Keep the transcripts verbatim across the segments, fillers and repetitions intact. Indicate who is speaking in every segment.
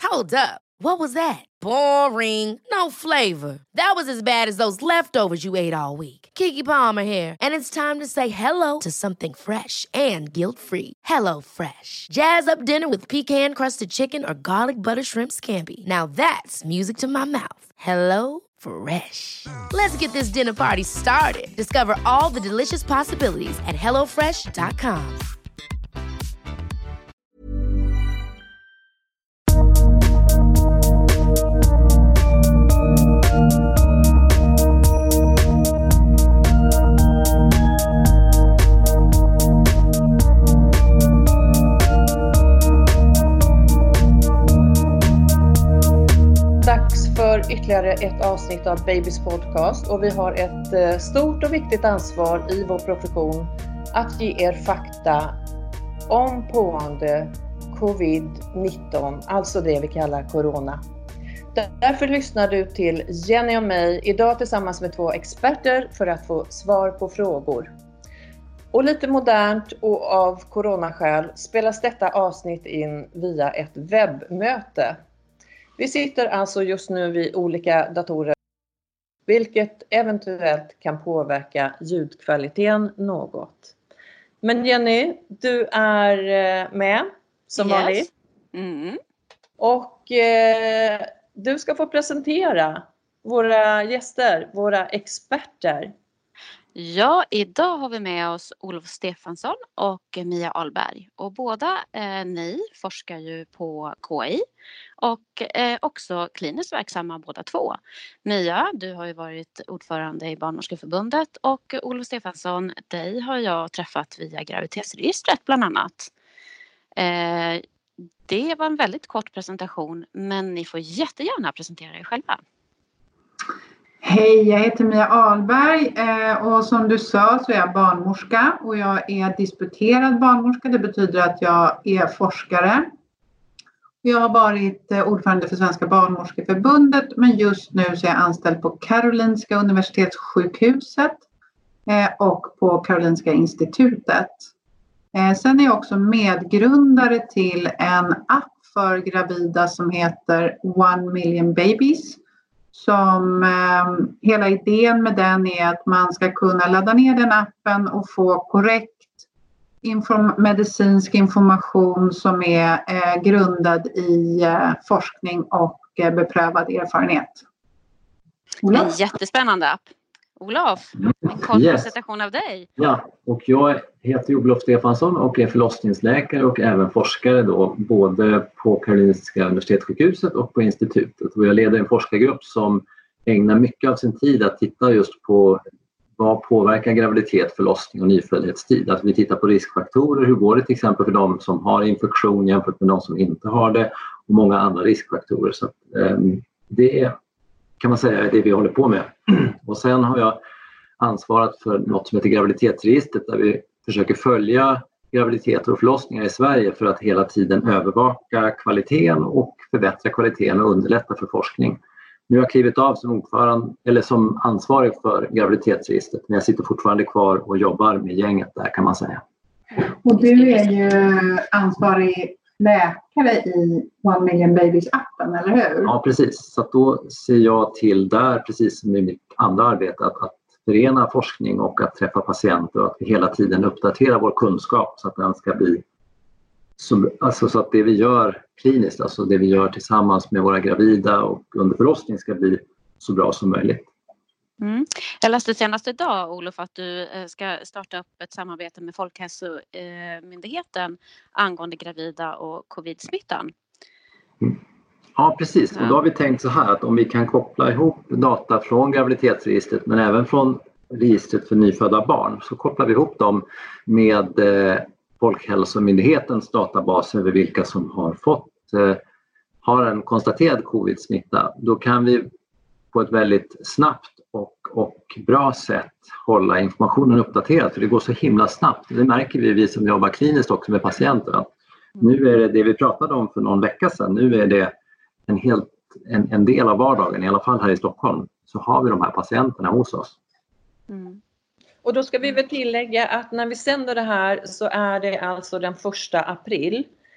Speaker 1: Hold up. What was that? Boring. No flavor. That was as bad as those leftovers you ate all week. Keke Palmer here, and it's time to say hello to something fresh and guilt-free. Hello Fresh. Jazz up dinner with pecan-crusted chicken or garlic butter shrimp scampi. Now that's music to my mouth. Hello Fresh. Let's get this dinner party started. Discover all the delicious possibilities at hello fresh dot com.
Speaker 2: Dags för ytterligare ett avsnitt av Babys podcast, och vi har ett stort och viktigt ansvar i vår profession att ge er fakta om pågående covid nitton, alltså det vi kallar corona. Därför lyssnar du till Jenny och mig idag tillsammans med två experter för att få svar på frågor. Och lite modernt och av coronaskäl spelas detta avsnitt in via ett webbmöte. Vi sitter alltså just nu vid olika datorer, vilket eventuellt kan påverka ljudkvaliteten något. Men Jenny, du är med som
Speaker 3: yes.
Speaker 2: vanligt.
Speaker 3: Mm.
Speaker 2: Och eh, du ska få presentera våra gäster, våra experter.
Speaker 3: Ja, idag har vi med oss Olof Stefansson och Mia Ahlberg. Och båda eh, ni forskar ju på K I och eh, också kliniskt verksamma båda två. Mia, du har ju varit ordförande i Barnmorskeförbundet, och Olof Stefansson, dig har jag träffat via graviditetsregistret bland annat. Eh, det var en väldigt kort presentation, men ni får jättegärna presentera er själva.
Speaker 4: Hej, jag heter Mia Ahlberg och som du sa så är jag barnmorska, och jag är disputerad barnmorska. Det betyder att jag är forskare. Jag har varit ordförande för Svenska Barnmorskeförbundet, men just nu så är jag anställd på Karolinska Universitetssjukhuset och på Karolinska institutet. Sen är jag också medgrundare till en app för gravida som heter One Million Babies. Som eh, hela idén med den är att man ska kunna ladda ner den appen och få korrekt inform- medicinsk information som är eh, grundad i eh, forskning och eh, beprövad erfarenhet.
Speaker 3: Olof? En jättespännande app. Olof, en kort yes. presentation av dig.
Speaker 5: Ja, och jag heter Olof Stefansson och är förlossningsläkare och även forskare då, både på Karolinska Universitetssjukhuset och på institutet. Och jag leder en forskargrupp som ägnar mycket av sin tid att titta just på vad påverkar graviditet, förlossning och nyföddhetstid. Att vi tittar på riskfaktorer, hur går det till exempel för de som har infektion jämfört med de som inte har det, och många andra riskfaktorer. Så att, eh, det är, kan man säga, det vi håller på med. Och sen har jag ansvarat för något som heter graviditetsregistret, där vi försöker följa graviditeter och förlossningar i Sverige för att hela tiden övervaka kvaliteten och förbättra kvaliteten och underlätta för forskning. Nu har jag klivit av som ordförande eller som ansvarig för graviditetsregistret, men jag sitter fortfarande kvar och jobbar med gänget där, kan man säga.
Speaker 4: Och du är ju ansvarig läkare i One Million Babies-appen, eller hur?
Speaker 5: Ja, precis. Så att då ser jag till där, precis som i mitt andra arbete, att, att förena forskning och att träffa patienter, och att vi hela tiden uppdaterar vår kunskap så att den ska bli så, alltså så att det vi gör kliniskt, alltså det vi gör tillsammans med våra gravida och under förlossning, ska bli så bra som möjligt.
Speaker 3: Mm. Jag läste senast idag, Olof, att du ska starta upp ett samarbete med Folkhälsomyndigheten angående gravida och covid-smittan.
Speaker 5: Mm. Ja, precis. Och då har vi tänkt så här att om vi kan koppla ihop data från graviditetsregistret men även från registret för nyfödda barn, så kopplar vi ihop dem med eh, Folkhälsomyndighetens databas över vilka som har fått eh, har en konstaterad covid-smitta. Då kan vi på ett väldigt snabbt och, och bra sätt hålla informationen uppdaterad, för det går så himla snabbt. Det märker vi, vi som jobbar kliniskt också med patienter. Nu är det det vi pratade om för någon vecka sedan, nu är det en, helt, en, en del av vardagen, i alla fall här i Stockholm, så har vi de här patienterna hos oss.
Speaker 2: Mm. Och då ska vi väl tillägga att när vi sänder det här så är det alltså den första april.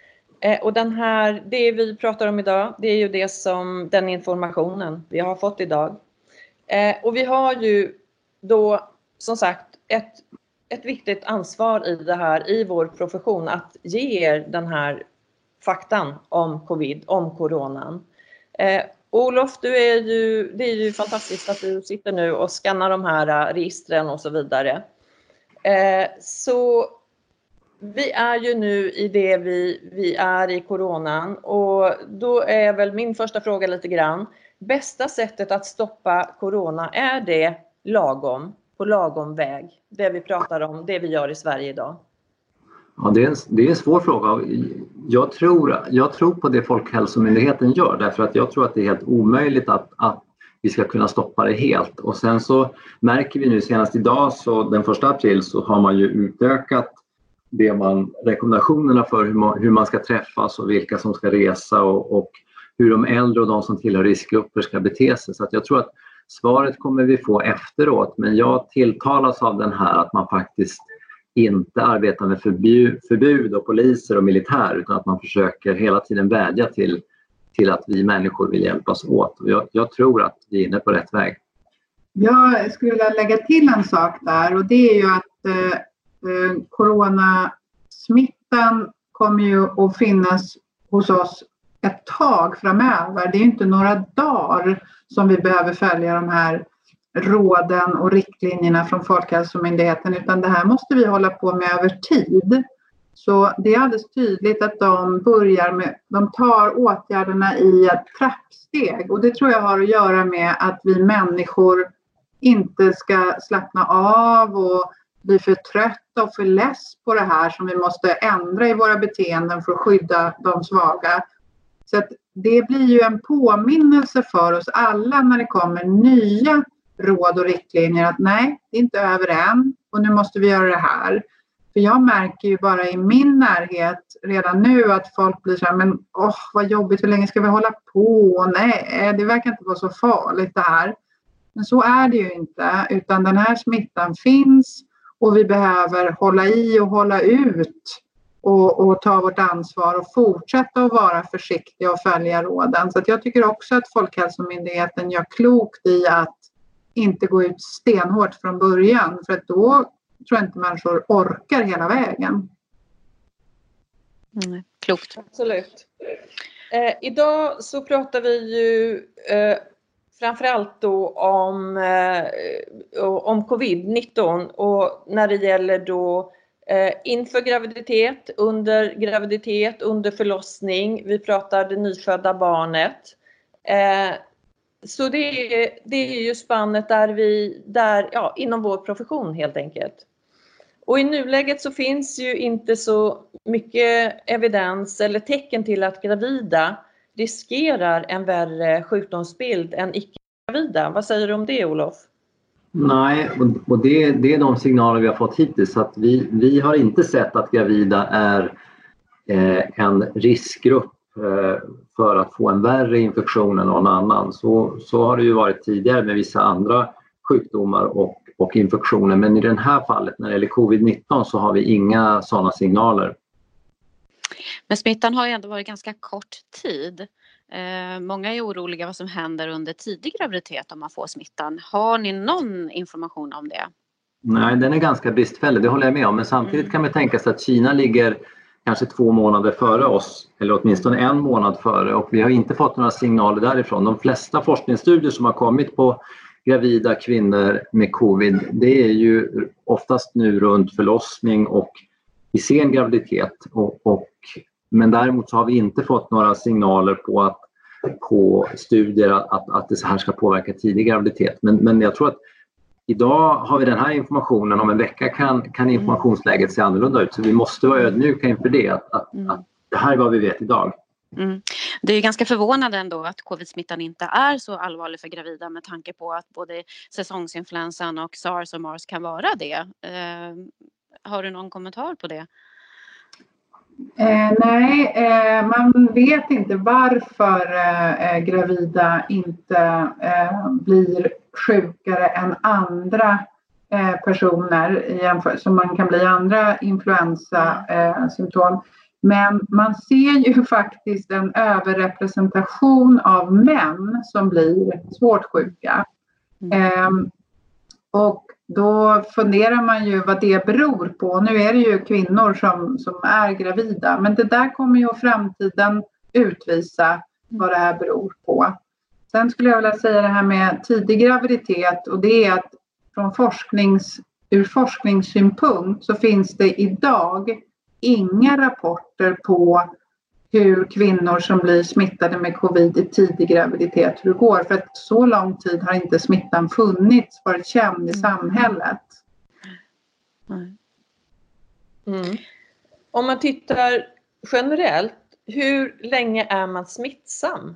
Speaker 2: Eh, och den här, det vi pratar om idag, det är ju det som, den informationen vi har fått idag. Eh, och vi har ju då som sagt ett, ett viktigt ansvar i det här, i vår profession, att ge er den här faktan om covid, om coronan. Eh, Olof, du är ju, det är ju fantastiskt att du sitter nu och skannar de här registren och så vidare. Eh, så vi är ju nu i det vi, vi är i coronan, och då är väl min första fråga lite grann. Bästa sättet att stoppa corona, är det lagom, på lagom väg? Det vi pratar om, det vi gör i Sverige idag.
Speaker 5: Ja, det är en, det är en svår fråga. Jag tror, jag tror på det Folkhälsomyndigheten gör, därför att jag tror att det är helt omöjligt att, att vi ska kunna stoppa det helt. Och sen så märker vi nu senast idag, så den första april, så har man ju utökat det man, rekommendationerna för hur man, hur man ska träffas och vilka som ska resa, och, och hur de äldre och de som tillhör riskgrupper ska bete sig. Så att jag tror att svaret kommer vi få efteråt, men jag tilltalas av den här att man faktiskt inte arbetar med förbud, förbud och poliser och militär, utan att man försöker hela tiden vädja till, till att vi människor vill hjälpas åt. Och jag, jag tror att vi är inne på rätt väg.
Speaker 4: Jag skulle vilja lägga till en sak där, och det är ju att eh, coronasmittan kommer ju att finnas hos oss ett tag framöver. Det är inte några dagar som vi behöver följa de här råden och riktlinjerna från Folkhälsomyndigheten, utan det här måste vi hålla på med över tid. Så det är alldeles tydligt att de börjar med, de tar åtgärderna i ett trappsteg, och det tror jag har att göra med att vi människor inte ska slappna av och bli för trötta och för less på det här som vi måste ändra i våra beteenden för att skydda de svaga. Så att det blir ju en påminnelse för oss alla när det kommer nya råd och riktlinjer att nej, det är inte över än och nu måste vi göra det här. För jag märker ju bara i min närhet redan nu att folk blir så här, men åh vad jobbigt, hur länge ska vi hålla på? Nej, det verkar inte vara så farligt det här. Men så är det ju inte, utan den här smittan finns och vi behöver hålla i och hålla ut och, och ta vårt ansvar och fortsätta att vara försiktiga och följa råden. Så att jag tycker också att Folkhälsomyndigheten gör klokt i att inte gå ut stenhårt från början, för att då tror jag inte människor orkar hela vägen.
Speaker 3: Mm, klokt.
Speaker 2: Absolut. Eh, idag så pratar vi ju eh, framförallt då om, eh, om covid nitton, och när det gäller då eh, inför graviditet, under graviditet, under förlossning. Vi pratar det nyfödda barnet. Eh, så det är, det är ju spannet där vi, där, ja, inom vår profession helt enkelt. Och i nuläget så finns ju inte så mycket evidens eller tecken till att gravida riskerar en värre sjukdomsbild än icke-gravida. Vad säger du om det, Olof?
Speaker 5: Nej, och det, det är de signaler vi har fått hittills. Att vi, vi har inte sett att gravida är eh, en riskgrupp eh, för att få en värre infektion än någon annan. Så, så har det ju varit tidigare med vissa andra sjukdomar och, och infektioner. Men i det här fallet, när det gäller covid nitton, så har vi inga sådana signaler.
Speaker 3: Men smittan har ju ändå varit ganska kort tid. Eh, många är oroliga vad som händer under tidig graviditet om man får smittan. Har ni någon information om det?
Speaker 5: Nej, den är ganska bristfällig, det håller jag med om. Men samtidigt mm. kan man tänka sig att Kina ligger kanske två månader före oss, eller åtminstone en månad före. Och vi har inte fått några signaler därifrån. De flesta forskningsstudier som har kommit på gravida kvinnor med covid, det är ju oftast nu runt förlossning och i sen graviditet. Och, och, men däremot så har vi inte fått några signaler på, att, på studier att, att det så här ska påverka tidig graviditet. Men, men jag tror att idag har vi den här informationen, om en vecka kan, kan informationsläget se annorlunda ut. Så vi måste vara ödmjuka inför det, att, att, mm. att det här är vad vi vet idag.
Speaker 3: Mm. Det är ganska förvånande ändå att covid-smittan inte är så allvarlig för gravida, med tanke på att både säsongsinfluensan och SARS och MARS kan vara det. Eh, har du någon kommentar på det?
Speaker 4: Eh, nej, eh, man vet inte varför eh, gravida inte eh, blir sjukare än andra eh, personer jämfört, som man kan bli andra influensasymptom. Eh, Men man ser ju faktiskt en överrepresentation av män som blir svårt sjuka.
Speaker 3: Mm.
Speaker 4: Ehm, och då funderar man ju vad det beror på. Nu är det ju kvinnor som, som är gravida. Men det där kommer ju framtiden utvisa vad det här beror på. Sen skulle jag vilja säga det här med tidig graviditet. Och det är att från forsknings, ur forskningssynpunkt så finns det idag inga rapporter på hur kvinnor som blir smittade med covid i tidig graviditet, hur det går. För att så lång tid har inte smittan funnits, varit känd i samhället.
Speaker 2: Mm. Om man tittar generellt, hur länge är man smittsam?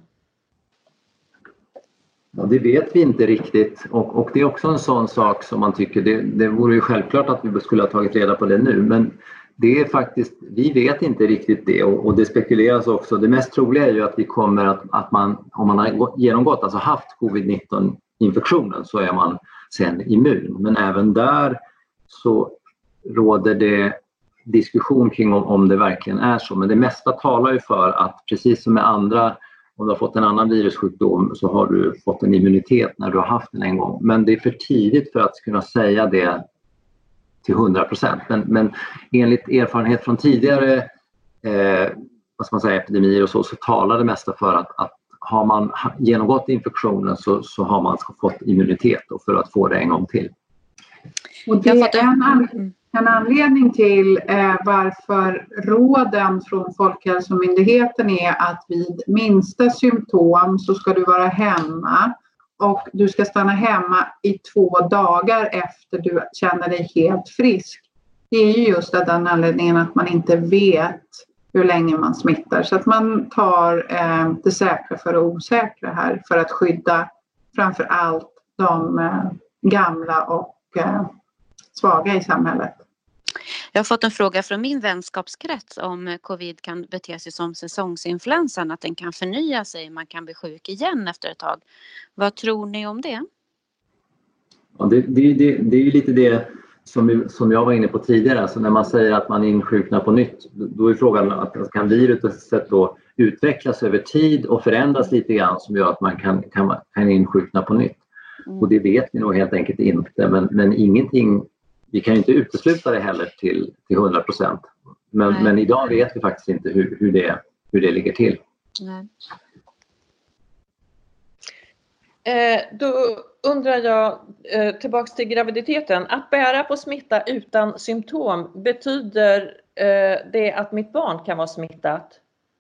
Speaker 5: Ja, det vet vi inte riktigt och, och det är också en sån sak som man tycker, det, det vore ju självklart att vi skulle ha tagit reda på det nu, men det är faktiskt, vi vet inte riktigt det och, och det spekuleras också. Det mest troliga är ju att vi kommer att, att man, om man har genomgått, alltså haft covid nitton infektionen så är man sen immun. Men även där så råder det diskussion kring om, om det verkligen är så. Men det mesta talar ju för att precis som med andra, om du har fått en annan virussjukdom så har du fått en immunitet när du har haft den en gång. Men det är för tidigt för att kunna säga det till hundra procent. Men, men enligt erfarenhet från tidigare eh, vad ska man säga, epidemier och så, så talar det mesta för att, att har man genomgått infektionen så, så har man fått immunitet då för att få det en gång till.
Speaker 4: Och det är en, an, en anledning till eh, varför råden från Folkhälsomyndigheten är att vid minsta symptom så ska du vara hemma. Och du ska stanna hemma i två dagar efter du känner dig helt frisk. Det är ju just av den anledningen att man inte vet hur länge man smittar. Så att man tar eh, det säkra för det osäkra här. För att skydda framför allt de eh, gamla och eh, svaga i samhället.
Speaker 3: Jag har fått en fråga från min vänskapskrets om covid kan bete sig som säsongsinfluensan. Att den kan förnya sig, man kan bli sjuk igen efter ett tag. Vad tror ni om det?
Speaker 5: Ja, det, det, det, det är ju lite det som, som jag var inne på tidigare. Alltså när man säger att man insjuknar på nytt, då är frågan att kan viruset då utvecklas över tid och förändras lite grann som gör att man kan, kan, kan insjukna på nytt. Mm. Och det vet vi nog helt enkelt inte. Men, men ingenting... Vi kan ju inte utesluta det heller till, till hundra procent. Men, men idag vet vi faktiskt inte hur, hur, det, hur det ligger till.
Speaker 3: Nej.
Speaker 2: Eh, då undrar jag, eh, tillbaks till graviditeten. Att bära på smitta utan symptom, betyder eh, det att mitt barn kan vara smittat?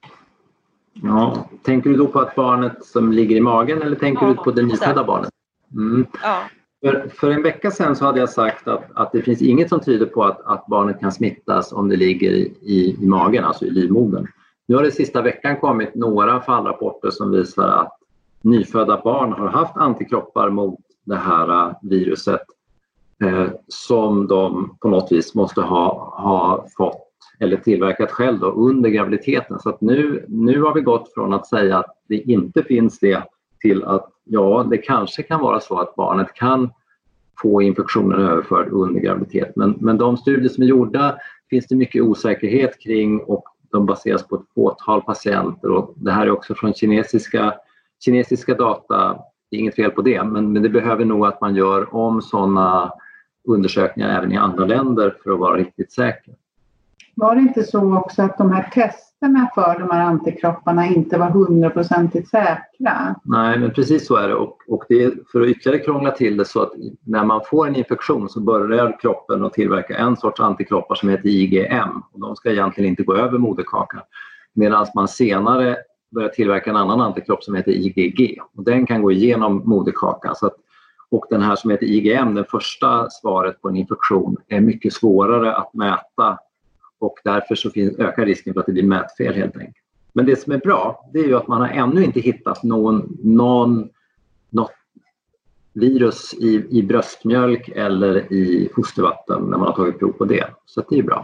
Speaker 5: Ja, tänker du då på att barnet som ligger i magen eller tänker
Speaker 2: ja,
Speaker 5: du på det nyfödda barnet? Mm.
Speaker 2: Ja.
Speaker 5: För, för en vecka sedan så hade jag sagt att, att det finns inget som tyder på att, att barnet kan smittas om det ligger i, i, i magen, alltså i livmodern. Nu har det sista veckan kommit några fallrapporter som visar att nyfödda barn har haft antikroppar mot det här viruset eh, som de på något vis måste ha, ha fått eller tillverkat själv då, under graviditeten. Så att nu, nu har vi gått från att säga att det inte finns det till att ja, det kanske kan vara så att barnet kan få infektionen överförd under graviditet. Men, men de studier som är gjorda finns det mycket osäkerhet kring och de baseras på ett fåtal patienter. Och det här är också från kinesiska, kinesiska data, det är inget fel på det, men, men det behöver nog att man gör om sådana undersökningar även i andra länder för att vara riktigt säker.
Speaker 4: Var det inte så också att de här testerna för de här antikropparna inte var hundraprocentigt säkra?
Speaker 5: Nej, men precis så är det. Och, och det är för att ytterligare krångla till det så att när man får en infektion så börjar kroppen att tillverka en sorts antikroppar som heter I G M. Och de ska egentligen inte gå över moderkakan. Medan man senare börjar tillverka en annan antikropp som heter I G G. Och den kan gå igenom moderkakan. Så att, och den här som heter I G M, det första svaret på en infektion, är mycket svårare att mäta. Och därför så finns, ökar risken för att det blir mätfel helt enkelt. Men det som är bra, det är ju att man har ännu inte hittat någon, någon, något virus i, i bröstmjölk eller i fostervatten när man har tagit prov på det. Så det är bra.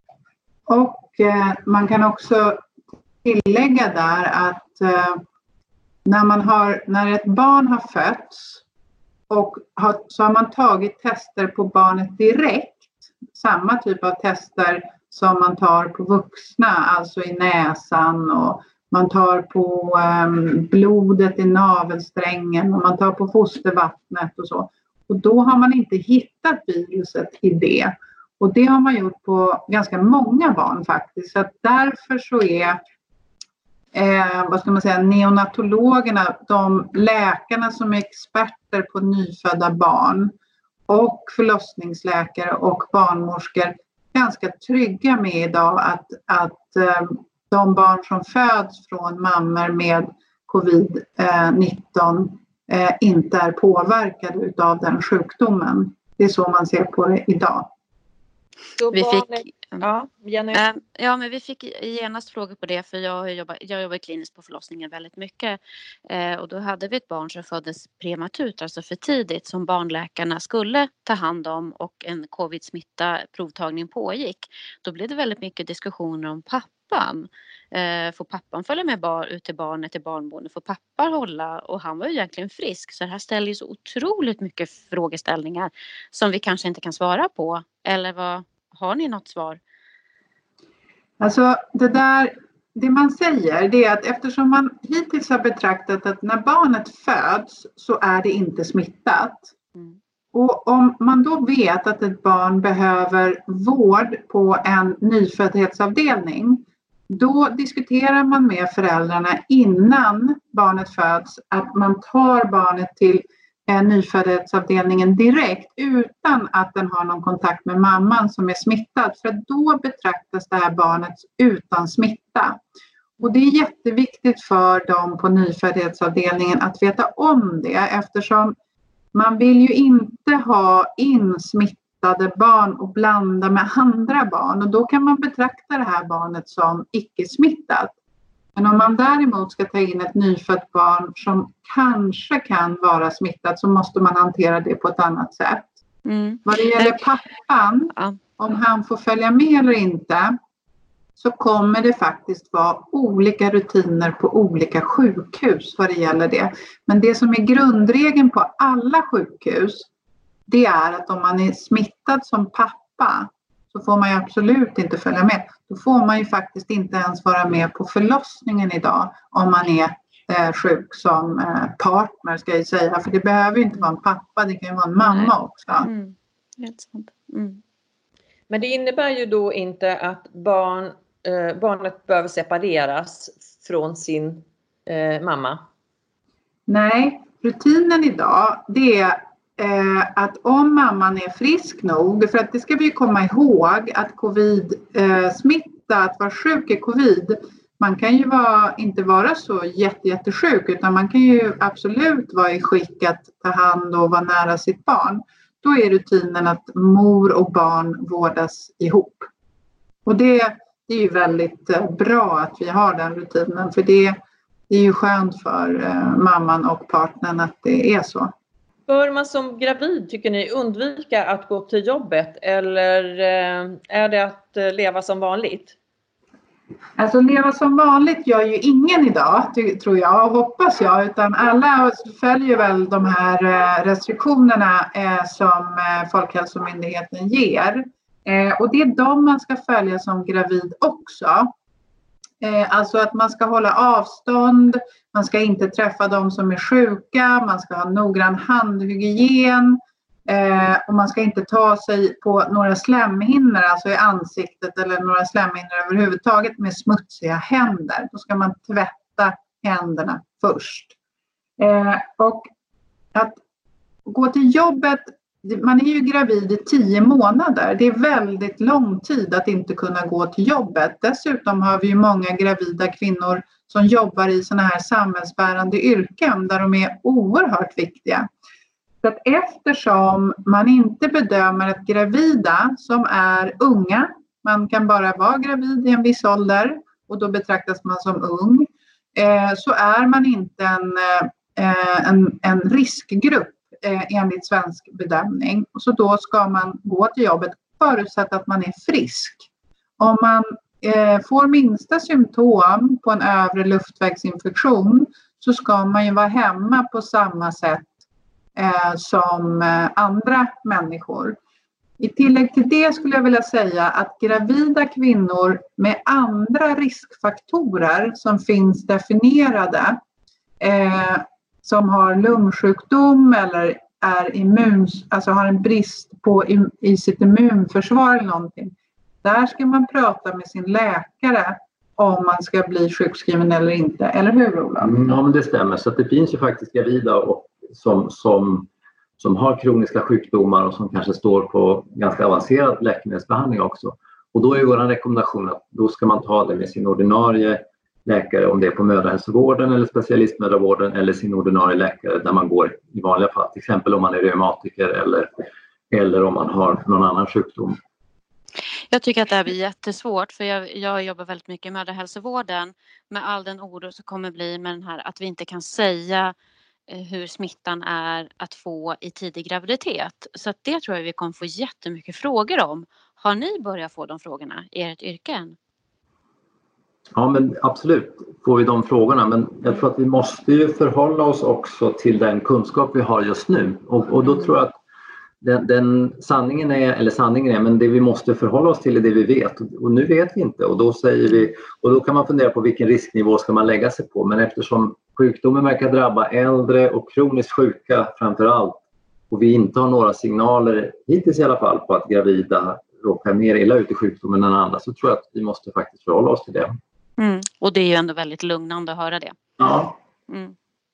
Speaker 4: Och eh, man kan också tillägga där att eh, när, man har, när ett barn har fötts och har, så har man tagit tester på barnet direkt. Samma typ av tester som man tar på vuxna, alltså i näsan, och man tar på um, blodet i navelsträngen och man tar på fostervattnet och så. Och då har man inte hittat viruset i det. Och det har man gjort på ganska många barn faktiskt. Så att därför så är eh, vad ska man säga, neonatologerna, de läkarna som är experter på nyfödda barn, och förlossningsläkare och barnmorskor ganska trygga med idag att, att eh, de barn som föds från mammor med covid nitton eh, inte är påverkade av den sjukdomen. Det är så man ser på det idag.
Speaker 2: Så
Speaker 3: Vi
Speaker 2: barnet,
Speaker 3: fick,
Speaker 2: ja, Jenny.
Speaker 3: äh, ja, men vi fick genast frågor på det, för jag jobbar, jag jobbar kliniskt på förlossningen väldigt mycket. Eh, och då hade vi ett barn som föddes prematurt, alltså för tidigt, som barnläkarna skulle ta hand om, och en covid-smitta provtagning pågick. Då blev det väldigt mycket diskussioner om pappan. Eh, får pappan följa med bar, ut till barnet i barnboende? Får pappan hålla? Och han var ju egentligen frisk. Så det här ställer ju så otroligt mycket frågeställningar som vi kanske inte kan svara på. Eller vad, har ni något svar?
Speaker 4: Alltså det där, det man säger, det är att eftersom man hittills har betraktat att när barnet föds så är det inte smittat. Mm. Och om man då vet att ett barn behöver vård på en nyföddhetsavdelning, då diskuterar man med föräldrarna innan barnet föds att man tar barnet till nyföddhetsavdelningen direkt utan att den har någon kontakt med mamman som är smittad. För då betraktas det här barnet utan smitta. Och det är jätteviktigt för dem på nyföddhetsavdelningen att veta om det, eftersom man vill ju inte ha in smittade barn och blanda med andra barn. Och då kan man betrakta det här barnet som icke-smittat. Men om man däremot ska ta in ett nyfött barn som kanske kan vara smittat, så måste man hantera det på ett annat sätt. Mm. Vad det gäller pappan, ja. Om han får följa med eller inte, så kommer det faktiskt vara olika rutiner på olika sjukhus vad det gäller det. Men det som är grundregeln på alla sjukhus, det är att om man är smittad som pappa, så får man ju absolut inte följa med. Då får man ju faktiskt inte ens vara med på förlossningen idag om man är eh, sjuk som eh, partner, ska jag säga. För det behöver ju inte vara en pappa, det kan ju vara en mamma Nej. också. Mm.
Speaker 2: Mm. Men det innebär ju då inte att barn, eh, barnet behöver separeras från sin eh, mamma?
Speaker 4: Nej, rutinen idag det är Eh, att om mamman är frisk nog, för att det ska vi komma ihåg att covid-smitta, eh, att vara sjuk i covid, man kan ju vara, inte vara så jätte, jättesjuk, utan man kan ju absolut vara i skick att ta hand och vara nära sitt barn. Då är rutinen att mor och barn vårdas ihop. Och det, det är ju väldigt eh, bra att vi har den rutinen, för det, det är ju skönt för eh, mamman och partnern att det är så.
Speaker 2: Bör man som gravid, tycker ni, undvika att gå till jobbet, eller är det att leva som vanligt?
Speaker 4: Alltså leva som vanligt gör ju ingen idag, tror jag och hoppas jag, utan alla följer väl de här restriktionerna som Folkhälsomyndigheten ger. Och det är de man ska följa som gravid också. Alltså att man ska hålla avstånd, man ska inte träffa de som är sjuka, man ska ha noggrann handhygien eh, och man ska inte ta sig på några slemhinnor, alltså i ansiktet eller några slemhinnor överhuvudtaget med smutsiga händer. Då ska man tvätta händerna först. Eh, och att gå till jobbet, man är ju gravid i tio månader. Det är väldigt lång tid att inte kunna gå till jobbet. Dessutom har vi ju många gravida kvinnor som jobbar i såna här samhällsbärande yrken där de är oerhört viktiga. Så att eftersom man inte bedömer att gravida som är unga, man kan bara vara gravid i en viss ålder och då betraktas man som ung, eh, så är man inte en, eh, en, en riskgrupp enligt svensk bedömning. Så då ska man gå till jobbet förutsatt att man är frisk. Om man eh, får minsta symptom på en övre luftvägsinfektion, så ska man ju vara hemma på samma sätt eh, som eh, andra människor. I tillägg till det skulle jag vilja säga att gravida kvinnor med andra riskfaktorer som finns definierade, eh, som har lungsjukdom eller är immuns, alltså har en brist på i, i sitt immunförsvar eller någonting. Där ska man prata med sin läkare om man ska bli sjukskriven eller inte. Eller hur, Ola?
Speaker 5: Mm, ja, men det stämmer. Så att det finns ju faktiskt gravida och som, som, som har kroniska sjukdomar och som kanske står på ganska avancerad läkemedelsbehandling också. Och då är vår rekommendation att då ska man ta det med sin ordinarie läkare, om det är på mödrahälsovården eller specialistmödravården, eller sin ordinarie läkare där man går i vanliga fall. Till exempel om man är reumatiker eller, eller om man har någon annan sjukdom.
Speaker 3: Jag tycker att det här blir jättesvårt, för jag, jag jobbar väldigt mycket i mödrahälsovården med all den oro som kommer bli med den här att vi inte kan säga hur smittan är att få i tidig graviditet. Så att det tror jag vi kommer få jättemycket frågor om. Har ni börjat få de frågorna i ert yrke än?
Speaker 5: Ja, men absolut får vi de frågorna, men jag tror att vi måste ju förhålla oss också till den kunskap vi har just nu. Och, och då tror jag att den, den sanningen är, eller sanningen är, men det vi måste förhålla oss till är det vi vet. Och, och nu vet vi inte, och då säger vi, och då kan man fundera på vilken risknivå ska man lägga sig på. Men eftersom sjukdomen verkar drabba äldre och kroniskt sjuka framför allt, och vi inte har några signaler, hittills i alla fall, på att gravida råkar mer illa ut i sjukdomen än andra, så tror jag att vi måste faktiskt förhålla oss till det.
Speaker 3: Mm. Och det är ju ändå väldigt lugnande att höra det.
Speaker 5: Ja.
Speaker 3: Mm.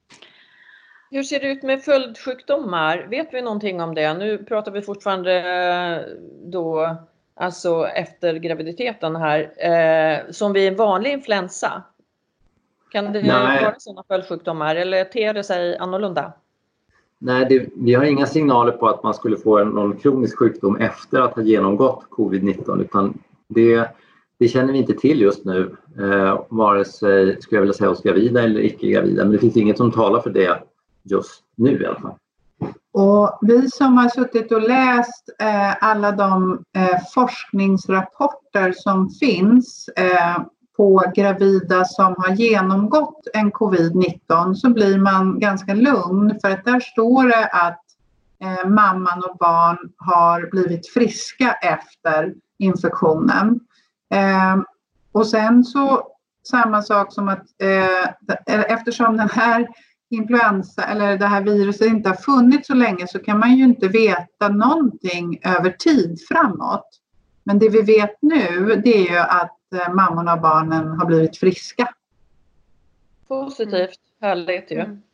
Speaker 2: Hur ser det ut med följdsjukdomar? Vet vi någonting om det? Nu pratar vi fortfarande då, alltså efter graviditeten här, eh, som vid en vanlig influensa. Kan det
Speaker 5: Nej.
Speaker 2: vara sådana följdsjukdomar eller ter det sig annorlunda?
Speaker 5: Nej, det, vi har inga signaler på att man skulle få en, någon kronisk sjukdom efter att ha genomgått covid nitton, utan det, det känner vi inte till just nu. Eh, vare sig, skulle jag vilja säga, hos gravida eller icke-gravida, men det finns inget som talar för det just nu i alla fall.
Speaker 4: Och vi som har suttit och läst eh, alla de eh, forskningsrapporter som finns eh, på gravida som har genomgått en covid nitton, så blir man ganska lugn, för att där står det att eh, mamman och barn har blivit friska efter infektionen. Eh, och sen så samma sak som att eh, eftersom den här influensa eller det här viruset inte har funnits så länge, så kan man ju inte veta någonting över tid framåt. Men det vi vet nu, det är ju att eh, mammorna och barnen har blivit friska.
Speaker 2: Positivt, härligt ju. Mm.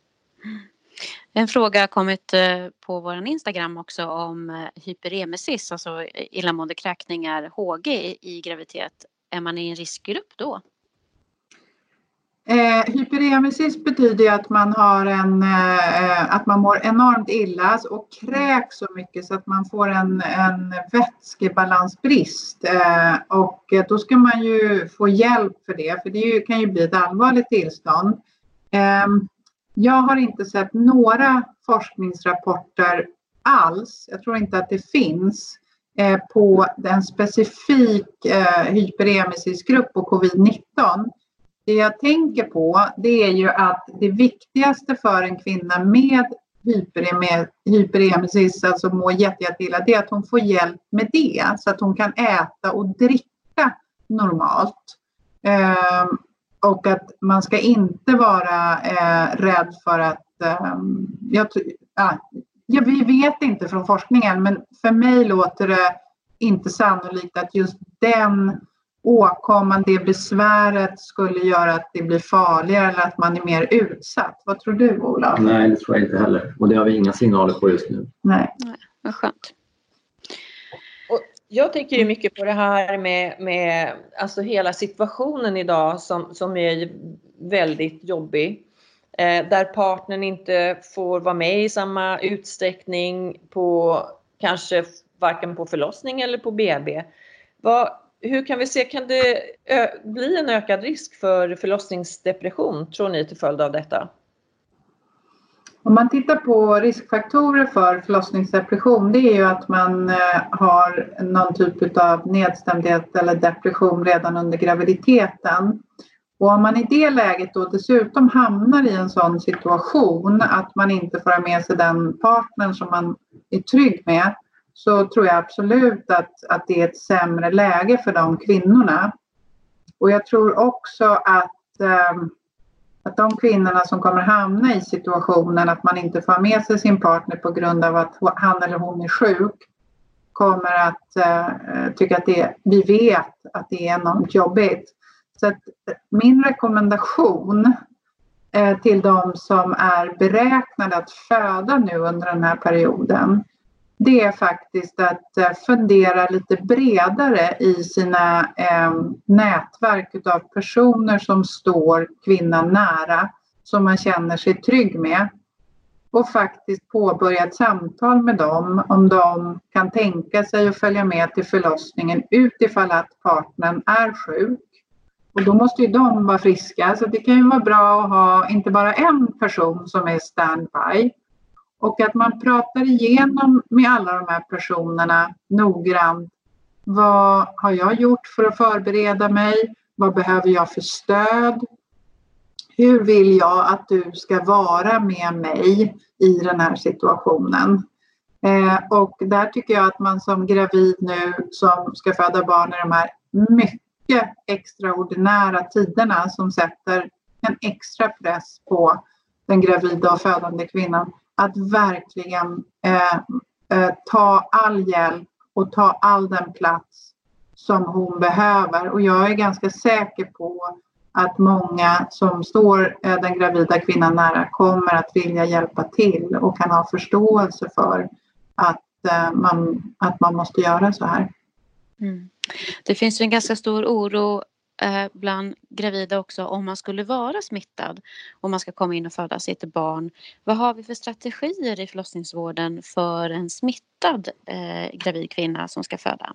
Speaker 3: En fråga har kommit på vår Instagram också om hyperemesis, alltså illamående kräkningar, H G i graviditet. Är man i en riskgrupp då?
Speaker 4: Eh, hyperemesis betyder att man har en eh, att man mår enormt illa och kräks så mycket så att man får en, en vätskebalansbrist, eh, och då ska man ju få hjälp för det, för det ju, kan ju bli ett allvarligt tillstånd. Eh, jag har inte sett några forskningsrapporter alls, jag tror inte att det finns eh, på en specifik eh, hyperemesisgrupp på covid nitton. Det jag tänker på, det är ju att det viktigaste för en kvinna med hyperemesis, alltså må jätteilla, det är att hon får hjälp med det, så att hon kan äta och dricka normalt. Eh, och att man ska inte vara eh, rädd för att, eh, jag, ja, vi vet inte från forskningen, men för mig låter det inte sannolikt att just den åkomman, det besväret skulle göra att det blir farligare eller att man är mer utsatt. Vad tror du, Ola?
Speaker 5: Nej, det tror jag inte heller. Och det har vi inga signaler på just nu.
Speaker 4: Nej.
Speaker 3: Nej, vad skönt.
Speaker 2: Och jag tänker ju mycket på det här med, med alltså hela situationen idag som, som är väldigt jobbig. Eh, där partnern inte får vara med i samma utsträckning på kanske varken på förlossning eller på B B. Vad Hur kan vi se, kan det ö- bli en ökad risk för förlossningsdepression, tror ni, till följd av detta?
Speaker 4: Om man tittar på riskfaktorer för förlossningsdepression, det är ju att man eh, har någon typ av nedstämdhet eller depression redan under graviditeten. Och om man i det läget då dessutom hamnar i en sån situation att man inte får med sig den partner som man är trygg med, så tror jag absolut att, att det är ett sämre läge för de kvinnorna. Och jag tror också att, eh, att de kvinnorna som kommer hamna i situationen att man inte får med sig sin partner på grund av att han eller hon är sjuk, kommer att eh, tycka att det, vi vet att det är enormt jobbigt. Så att min rekommendation eh, till de som är beräknade att föda nu under den här perioden, det är faktiskt att eh, fundera lite bredare i sina eh, nätverk av personer som står kvinnan nära, som man känner sig trygg med. Och faktiskt påbörja ett samtal med dem om de kan tänka sig att följa med till förlossningen utifall att partnern är sjuk. Och då måste ju de vara friska, så det kan ju vara bra att ha inte bara en person som är standby. Och att man pratar igenom med alla de här personerna noggrant. Vad har jag gjort för att förbereda mig? Vad behöver jag för stöd? Hur vill jag att du ska vara med mig i den här situationen? Eh, och där tycker jag att man som gravid nu som ska föda barn i de här mycket extraordinära tiderna som sätter en extra press på den gravida och födande kvinnan, att verkligen eh, eh, ta all hjälp och ta all den plats som hon behöver. Och jag är ganska säker på att många som står eh, den gravida kvinnan nära kommer att vilja hjälpa till och kan ha förståelse för att, eh, man, att man måste göra så här.
Speaker 3: Mm. Det finns ju en ganska stor oro eh, bland gravida också om man skulle vara smittad, om man ska komma in och föda sitt barn. Vad har vi för strategier i förlossningsvården för en smittad eh, gravid kvinna som ska föda?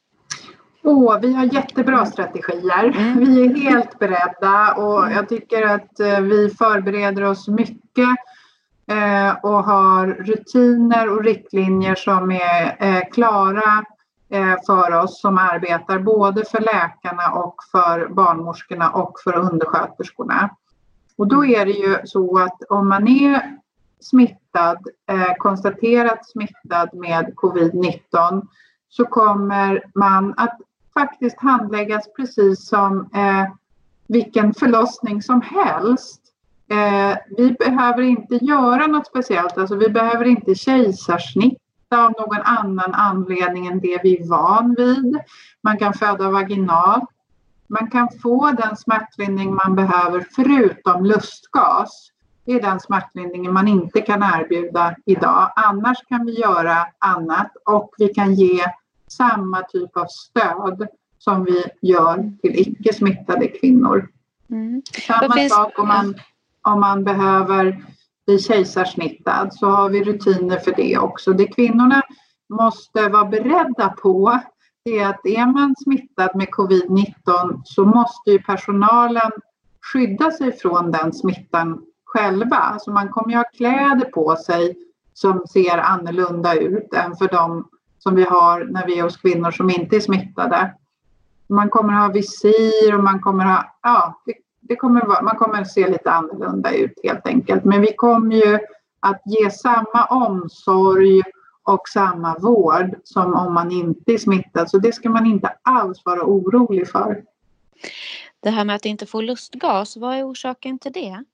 Speaker 4: Oh, vi har jättebra strategier.
Speaker 3: Mm.
Speaker 4: Vi är helt beredda och jag tycker att eh, vi förbereder oss mycket eh, och har rutiner och riktlinjer som är eh, klara eh, för oss som arbetar både för läkarna och för barnmorskorna och för undersköterskorna. Och då är det ju så att om man är smittad, eh, konstaterat smittad med covid nitton, så kommer man att faktiskt handläggas precis som eh, vilken förlossning som helst. Eh, vi behöver inte göra något speciellt, alltså vi behöver inte kejsarsnitta av någon annan anledning än det vi är van vid. Man kan föda vaginalt. Man kan få den smärtlindring man behöver förutom lustgas. Det är den smärtlindringen man inte kan erbjuda idag. Annars kan vi göra annat och vi kan ge samma typ av stöd som vi gör till icke smittade kvinnor. Mm. Samma finns... sak om man, om man behöver bli kejsarsnittad, så har vi rutiner för det också. Det kvinnorna måste vara beredda på är att är man smittad med covid nitton så måste ju personalen skydda sig från den smittan själva. Alltså man kommer ju ha kläder på sig som ser annorlunda ut än för de som vi har när vi är hos kvinnor som inte är smittade. Man kommer ha visir och man kommer ha, ja, det, det kommer vara, man kommer se lite annorlunda ut helt enkelt. Men vi kommer ju att ge samma omsorg och samma vård som om man inte är smittad. Så det ska man inte alls vara orolig för.
Speaker 3: Det här med att inte få lustgas, vad är orsaken till det?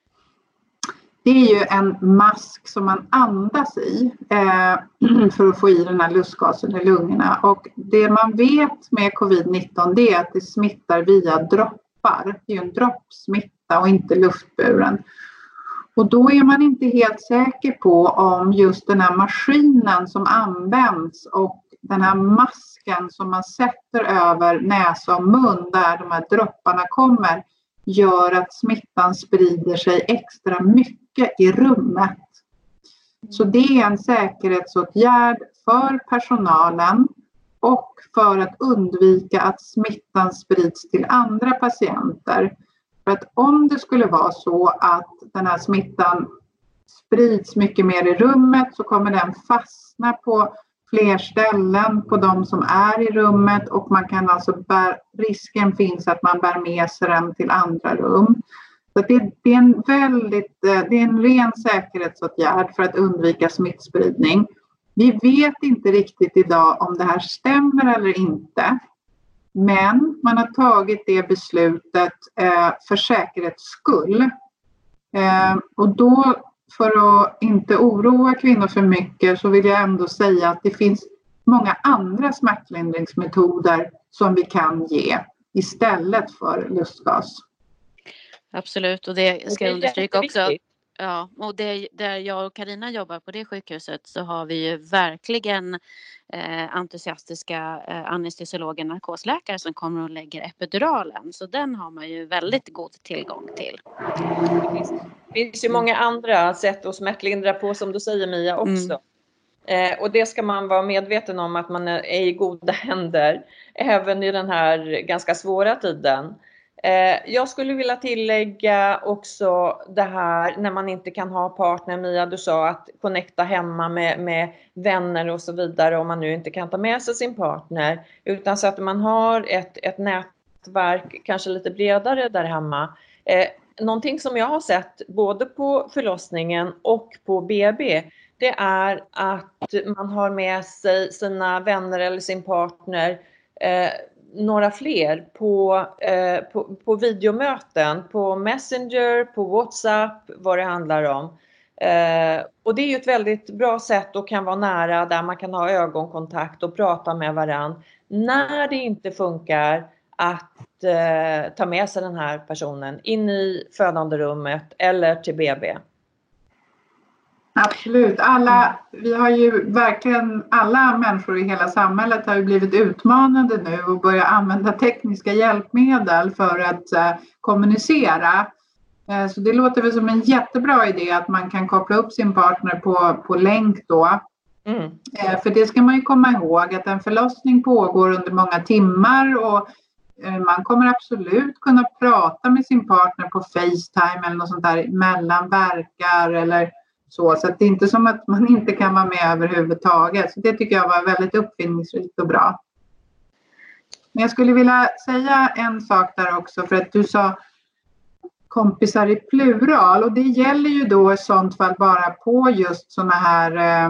Speaker 4: Det är ju en mask som man andas i eh, för att få i den här lustgasen i lungorna. Och det man vet med covid nitton, det är att det smittar via droppar. Det är ju en droppsmitta och inte luftburen. Och då är man inte helt säker på om just den här maskinen som används och den här masken som man sätter över näsa och mun där de här dropparna kommer gör att smittan sprider sig extra mycket i rummet. Så det är en säkerhetsåtgärd för personalen och för att undvika att smittan sprids till andra patienter. För att om det skulle vara så att den här smittan sprids mycket mer i rummet så kommer den fastna på fler ställen på de som är i rummet och man kan alltså bär, risken finns att man bär med sig den till andra rum. Så det, det är en väldigt, det är en ren säkerhetsåtgärd för att undvika smittspridning. Vi vet inte riktigt idag om det här stämmer eller inte. Men man har tagit det beslutet eh, för säkerhets skull. Eh, och då, för att inte oroa kvinnor för mycket, så vill jag ändå säga att det finns många andra smärtlindringsmetoder som vi kan ge istället för lustgas.
Speaker 3: Absolut, och det ska jag understryka också. Ja, och det, där jag och Carina jobbar på det sjukhuset så har vi ju verkligen eh, entusiastiska eh, anestesiologer, narkosläkare som kommer och lägger epiduralen. Så den har man ju väldigt god tillgång till.
Speaker 2: Det finns, det finns ju många andra sätt att smärtlindra på, som du säger Mia också. Mm. Eh, och det ska man vara medveten om, att man är i goda händer även i den här ganska svåra tiden. Jag skulle vilja tillägga också det här när man inte kan ha partner. Mia, du sa att connecta hemma med, med vänner och så vidare om man nu inte kan ta med sig sin partner. Utan så att man har ett, ett nätverk kanske lite bredare där hemma. Eh, någonting som jag har sett både på förlossningen och på B B, det är att man har med sig sina vänner eller sin partner eh, några fler på, eh, på, på videomöten, på Messenger, på WhatsApp, vad det handlar om. Eh, och det är ju ett väldigt bra sätt och kan vara nära, där man kan ha ögonkontakt och prata med varann. När det inte funkar att eh, ta med sig den här personen in i födanderummet eller till B B.
Speaker 4: Absolut. Alla, vi har ju verkligen, alla människor i hela samhället har ju blivit utmanade nu och börjat använda tekniska hjälpmedel för att uh, kommunicera. Uh, så det låter väl som en jättebra idé att man kan koppla upp sin partner på, på länk då. Mm. Uh, för det ska man ju komma ihåg, att en förlossning pågår under många timmar och uh, man kommer absolut kunna prata med sin partner på FaceTime eller något sånt där mellan verkar eller Så, så att det är inte som att man inte kan vara med överhuvudtaget. Så det tycker jag var väldigt uppfinningsrikt och bra. Men jag skulle vilja säga en sak där också. För att du sa kompisar i plural. Och det gäller ju då i sånt fall bara på just såna här eh,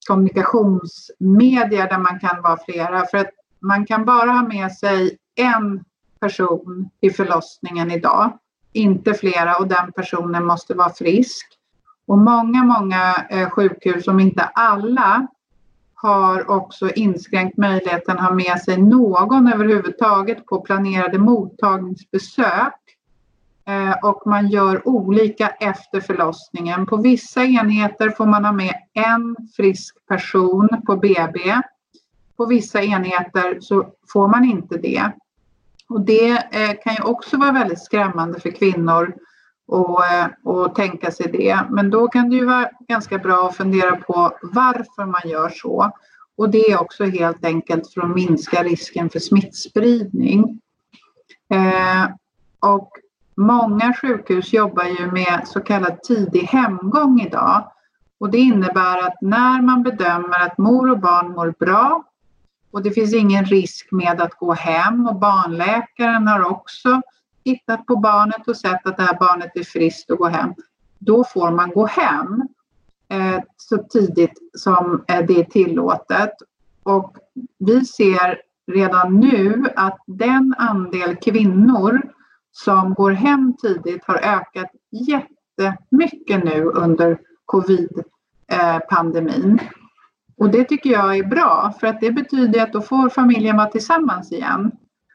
Speaker 4: kommunikationsmedier där man kan vara flera. För att man kan bara ha med sig en person i förlossningen idag. Inte flera, och den personen måste vara frisk. Och många, många eh, sjukhus, som inte alla, har också inskränkt möjligheten att ha med sig någon överhuvudtaget på planerade mottagningsbesök. Eh, och man gör olika efter förlossningen. På vissa enheter får man ha med en frisk person på B B. På vissa enheter så får man inte det. Och det eh, kan ju också vara väldigt skrämmande för kvinnor. Och, och tänka sig det. Men då kan det ju vara ganska bra att fundera på varför man gör så. Och det är också helt enkelt för att minska risken för smittspridning. Eh, och många sjukhus jobbar ju med så kallad tidig hemgång idag. Och det innebär att när man bedömer att mor och barn mår bra och det finns ingen risk med att gå hem, och barnläkaren har också tittat på barnet och sett att det här barnet är friskt och gå hem, då får man gå hem eh, så tidigt som eh, det är tillåtet. Och vi ser redan nu att den andel kvinnor som går hem tidigt har ökat jättemycket nu under covid-pandemin. Och det tycker jag är bra, för att det betyder att då får familjen vara tillsammans igen.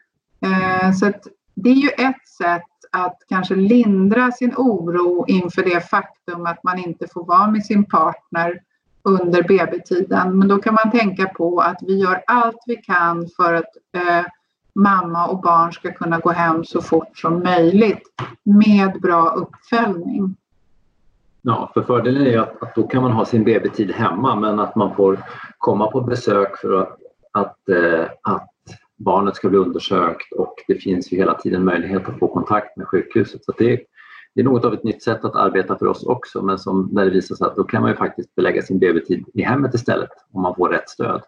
Speaker 4: Eh, så att det är ju ett sätt att kanske lindra sin oro inför det faktum att man inte får vara med sin partner under B B-tiden. Men då kan man tänka på att vi gör allt vi kan för att eh, mamma och barn ska kunna gå hem så fort som möjligt med bra uppföljning.
Speaker 5: Ja, för fördelen är ju att, att då kan man ha sin B B-tid hemma, men att man får komma på besök för att, att, eh, att barnet ska bli undersökt, och det finns ju hela tiden möjlighet att få kontakt med sjukhuset. Så det är, det är något av ett nytt sätt att arbeta för oss också, men som när det visar sig att då kan man ju faktiskt belägga sin B B-tid i hemmet istället om man får rätt stöd.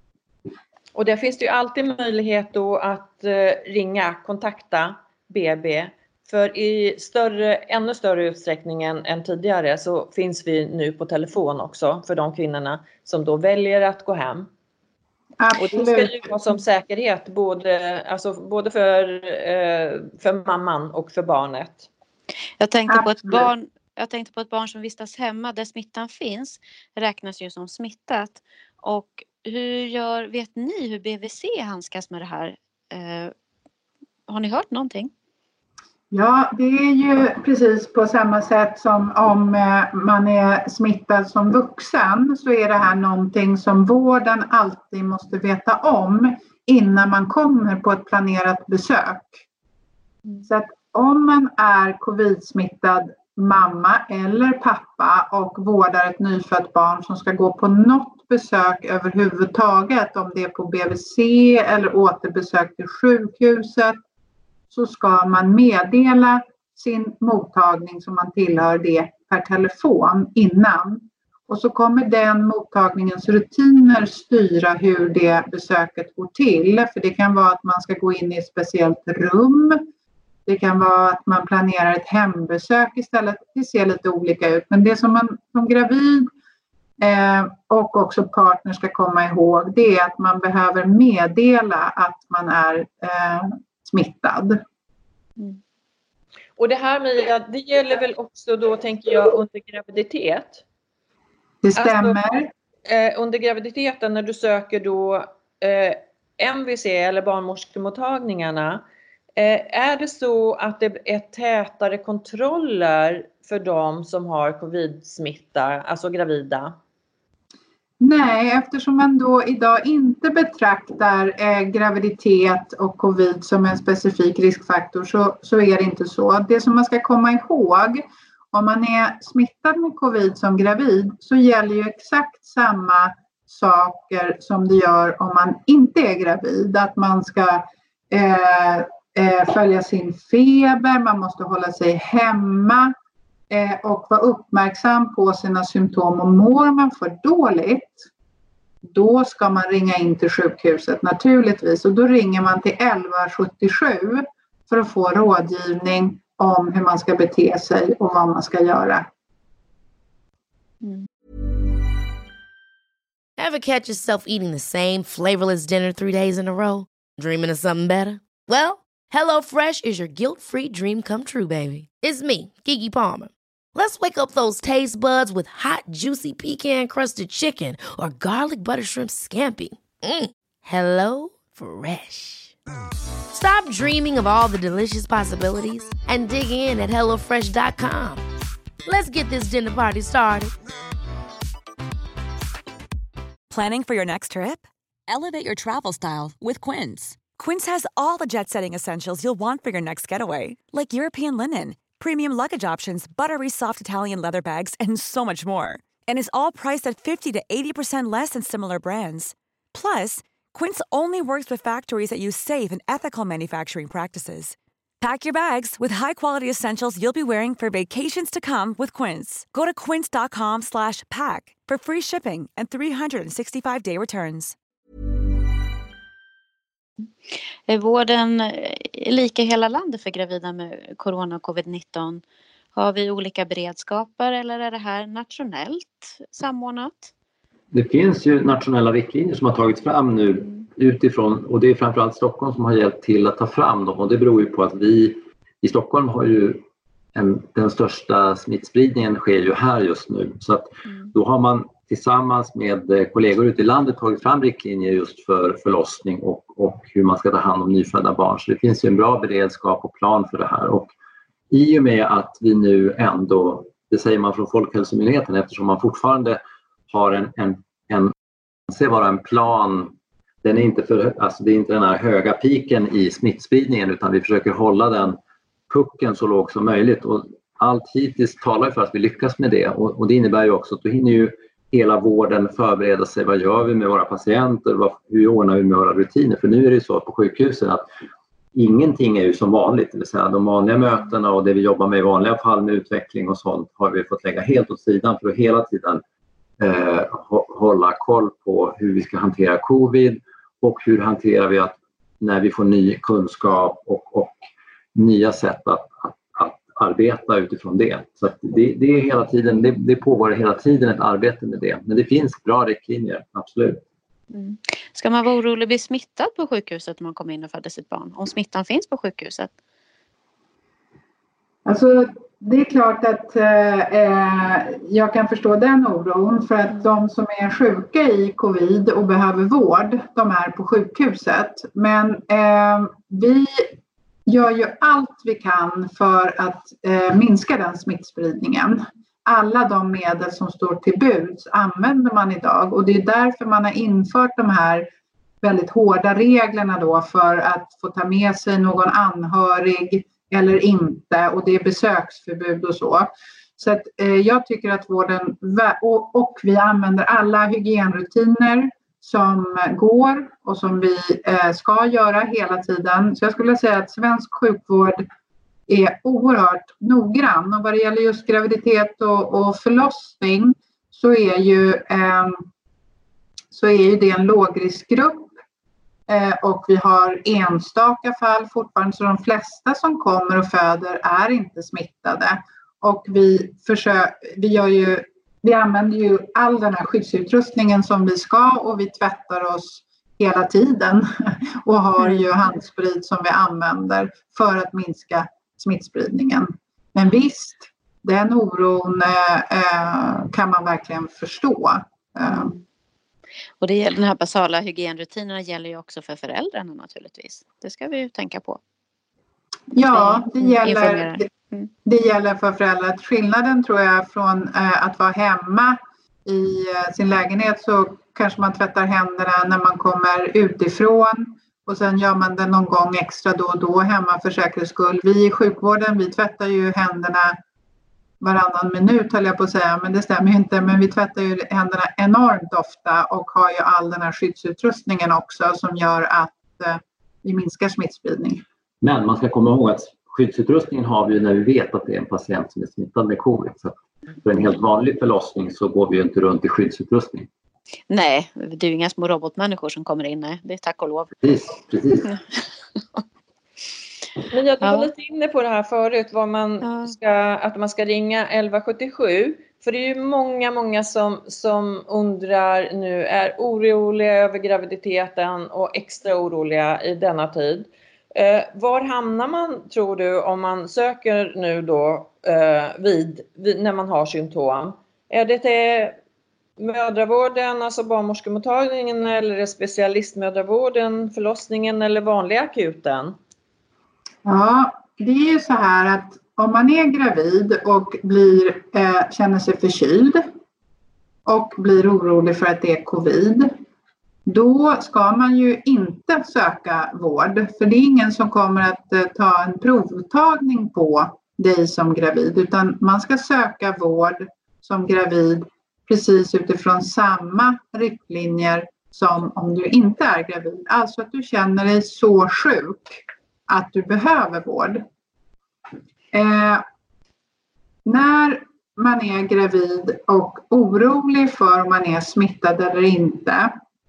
Speaker 2: Och där finns det ju alltid möjlighet då att eh, ringa, kontakta B B För i större, ännu större utsträckning än, än tidigare så finns vi nu på telefon också för de kvinnorna som då väljer att gå hem.
Speaker 4: Absolut.
Speaker 2: Och det ska ju vara som säkerhet både, alltså både för, eh, för mamman och för barnet.
Speaker 3: Jag tänkte på ett
Speaker 4: Absolut.
Speaker 3: barn, jag tänkte på ett barn som vistas hemma där smittan finns, räknas ju som smittat. Och hur gör, vet ni hur B V C handskas med det här? Eh, har ni hört någonting?
Speaker 4: Ja, det är ju precis på samma sätt som om man är smittad som vuxen, så är det här någonting som vården alltid måste veta om innan man kommer på ett planerat besök. Så att om man är covid-smittad mamma eller pappa och vårdar ett nyfött barn som ska gå på något besök överhuvudtaget, om det är på B V C eller återbesök till sjukhuset, så ska man meddela sin mottagning som man tillhör det per telefon innan. Och så kommer den mottagningens rutiner styra hur det besöket går till. För det kan vara att man ska gå in i ett speciellt rum. Det kan vara att man planerar ett hembesök istället. Det ser lite olika ut. Men det som man som gravid eh, och också partner ska komma ihåg, det är att man behöver meddela att man är eh, smittad.
Speaker 2: Mm. Och det här Mia, det gäller väl också då, tänker jag, under graviditet?
Speaker 4: Det stämmer.
Speaker 2: Alltså, eh, under graviditeten när du söker då eh, M V C eller barnmorskemottagningarna, eh, är det så att det är tätare kontroller för de som har covid-smitta, alltså gravida?
Speaker 4: Nej, eftersom man då idag inte betraktar eh, graviditet och covid som en specifik riskfaktor, så, så är det inte så. Det som man ska komma ihåg, om man är smittad med covid som gravid, så gäller ju exakt samma saker som det gör om man inte är gravid. Att man ska eh, eh, följa sin feber, man måste hålla sig hemma och vara uppmärksam på sina symptom. Och mår man för dåligt, då ska man ringa in till sjukhuset naturligtvis. Och då ringer man till elva sjuttiosju för att få rådgivning om hur man ska bete sig och vad man ska göra.
Speaker 1: Mm. Ever catch yourself eating the same flavorless dinner three days in a row? Dreaming of something better? Well, HelloFresh is your guilt-free dream come true, baby. It's me, Keke Palmer. Let's wake up those taste buds with hot, juicy pecan-crusted chicken or garlic butter shrimp scampi. Mm. Hello Fresh. Stop dreaming of all the delicious possibilities and dig in at hello fresh dot com. Let's get this dinner party started.
Speaker 6: Planning for your next trip? Elevate your travel style with Quince. Quince has all the jet-setting essentials you'll want for your next getaway, like European linen, premium luggage options, buttery soft Italian leather bags, and so much more. And is all priced at fifty to eighty percent less than similar brands. Plus, Quince only works with factories that use safe and ethical manufacturing practices. Pack your bags with high-quality essentials you'll be wearing for vacations to come with Quince. Go to quince dot com slash pack for free shipping and three sixty-five day returns.
Speaker 3: Är vården lika i hela landet för gravida med corona och covid nitton? Har vi olika beredskaper eller är det här nationellt samordnat?
Speaker 5: Det finns ju nationella riktlinjer som har tagits fram nu mm. utifrån, och det är framförallt Stockholm som har hjälpt till att ta fram dem, och det beror ju på att vi i Stockholm har ju en, den största smittspridningen sker ju här just nu, så att mm. då har man tillsammans med kollegor ute i landet tagit fram riktlinjer just för förlossning och, och hur man ska ta hand om nyfödda barn. Så det finns ju en bra beredskap och plan för det här. Och i och med att vi nu ändå, det säger man från Folkhälsomyndigheten, eftersom man fortfarande har en, en, en, se vara en plan, den är inte för, alltså det är inte den här höga piken i smittspridningen, utan vi försöker hålla den pucken så låg som möjligt. Och allt hittills talar för att vi lyckas med det. Och, och det innebär ju också att då hinner ju hela vården förbereda sig. Vad gör vi med våra patienter? Vad, hur ordnar vi med våra rutiner? För nu är det ju så på sjukhusen att ingenting är ju som vanligt. Det vill säga de vanliga mötena och det vi jobbar med i vanliga fall med utveckling och sånt har vi fått lägga helt åt sidan för att hela tiden eh, hålla koll på hur vi ska hantera covid och hur hanterar vi att när vi får ny kunskap och, och nya sätt att, att arbeta utifrån det. Så att det, det, är hela tiden, det, det pågår hela tiden ett arbete med det. Men det finns bra riktlinjer, absolut.
Speaker 3: Mm. Ska man vara orolig att bli smittad på sjukhuset när man kommer in och föder sitt barn? Om smittan finns på sjukhuset?
Speaker 4: Alltså det är klart att eh, jag kan förstå den oron, för att de som är sjuka i covid och behöver vård, de är på sjukhuset. Men eh, vi gör ju allt vi kan för att eh, minska den smittspridningen. Alla de medel som står till buds använder man idag, och det är därför man har infört de här väldigt hårda reglerna då för att få ta med sig någon anhörig eller inte, och det är besöksförbud och så. Så att, eh, jag tycker att vården, och, och vi använder alla hygienrutiner som går och som vi eh, ska göra hela tiden. Så jag skulle säga att svensk sjukvård är oerhört noggrann. Och vad det gäller just graviditet och, och förlossning så är ju, eh, så är ju det en lågriskgrupp. Eh, och vi har enstaka fall fortfarande, så de flesta som kommer och föder är inte smittade. Och vi, försöker, vi, gör ju, vi använder ju all den här skyddsutrustningen som vi ska, och vi tvättar oss hela tiden och har ju handsprit som vi använder för att minska smittspridningen. Men visst, den oron eh, kan man verkligen förstå. Eh.
Speaker 3: Och det gäller, den här basala hygienrutinerna gäller ju också för föräldrarna naturligtvis. Det ska vi ju tänka på.
Speaker 4: Ja, det gäller,
Speaker 3: mm.
Speaker 4: det gäller för föräldrar. Skillnaden tror jag från eh, att vara hemma i eh, sin lägenhet, så kanske man tvättar händerna när man kommer utifrån. Och sen gör man det någon gång extra då och då hemma för säkerhets skull. Vi i sjukvården, vi tvättar ju händerna varannan minut, höll jag på att säga. Men det stämmer ju inte. Men vi tvättar ju händerna enormt ofta och har ju all den här skyddsutrustningen också som gör att eh, vi minskar smittspridning.
Speaker 5: Men man ska komma ihåg att skyddsutrustningen har vi ju när vi vet att det är en patient som är smittad med covid. Så för en helt vanlig förlossning så går vi ju inte runt i skyddsutrustning.
Speaker 3: Nej, det är ju inga små robotmänniskor som kommer in. Nej. Det är tack och lov.
Speaker 5: Precis, precis.
Speaker 2: Men jag var
Speaker 3: Ja.
Speaker 2: lite inne på det här förut, vad man
Speaker 3: Ja.
Speaker 2: ska, att man ska ringa elva sjuttiosju. För det är ju många, många som, som undrar nu, är oroliga över graviditeten och extra oroliga i denna tid. Eh, var hamnar man, tror du, om man söker nu då eh, vid, vid, när man har symptom? Är det till mödravården, alltså barnmorskemottagningen, eller är det specialistmödravården, förlossningen eller vanliga akuten?
Speaker 4: Ja, det är ju så här att om man är gravid och blir, eh, känner sig förkyld och blir orolig för att det är covid, då ska man ju inte söka vård. För det är ingen som kommer att eh, ta en provtagning på dig som gravid, utan man ska söka vård som gravid precis utifrån samma riktlinjer som om du inte är gravid. Alltså att du känner dig så sjuk att du behöver vård. Eh, när man är gravid och orolig för om man är smittad eller inte,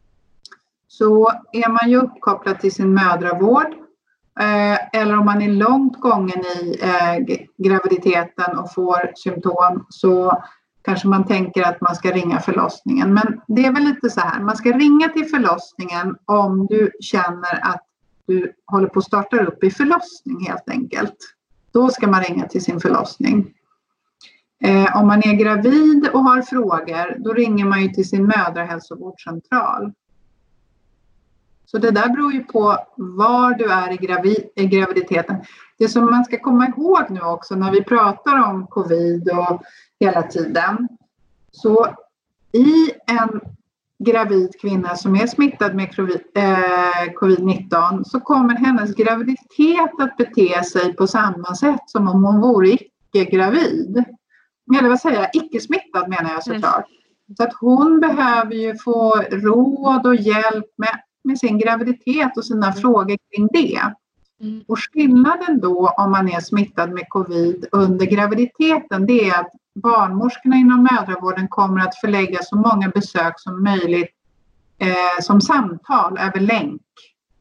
Speaker 4: så är man ju uppkopplad till sin mödravård. Eh, eller om man är långt gången i eh, graviditeten och får symptom, så kanske man tänker att man ska ringa förlossningen. Men det är väl lite så här, man ska ringa till förlossningen om du känner att du håller på att starta upp i förlossning helt enkelt. Då ska man ringa till sin förlossning. Eh, om man är gravid och har frågor, då ringer man ju till sin mödrahälsovårdscentral. Så det där beror ju på var du är i, gravid, i graviditeten. Det som man ska komma ihåg nu också när vi pratar om covid och hela tiden. Så i en gravid kvinna som är smittad med covid nitton, så kommer hennes graviditet att bete sig på samma sätt som om hon vore icke-gravid. Eller vad säger jag? Icke-smittad menar jag såklart. Mm. Så att hon behöver ju få råd och hjälp med, med sin graviditet och sina mm. frågor kring det. Mm. Och skillnaden då om man är smittad med covid under graviditeten, det är att barnmorskorna inom mödravården kommer att förlägga så många besök som möjligt eh, som samtal över länk.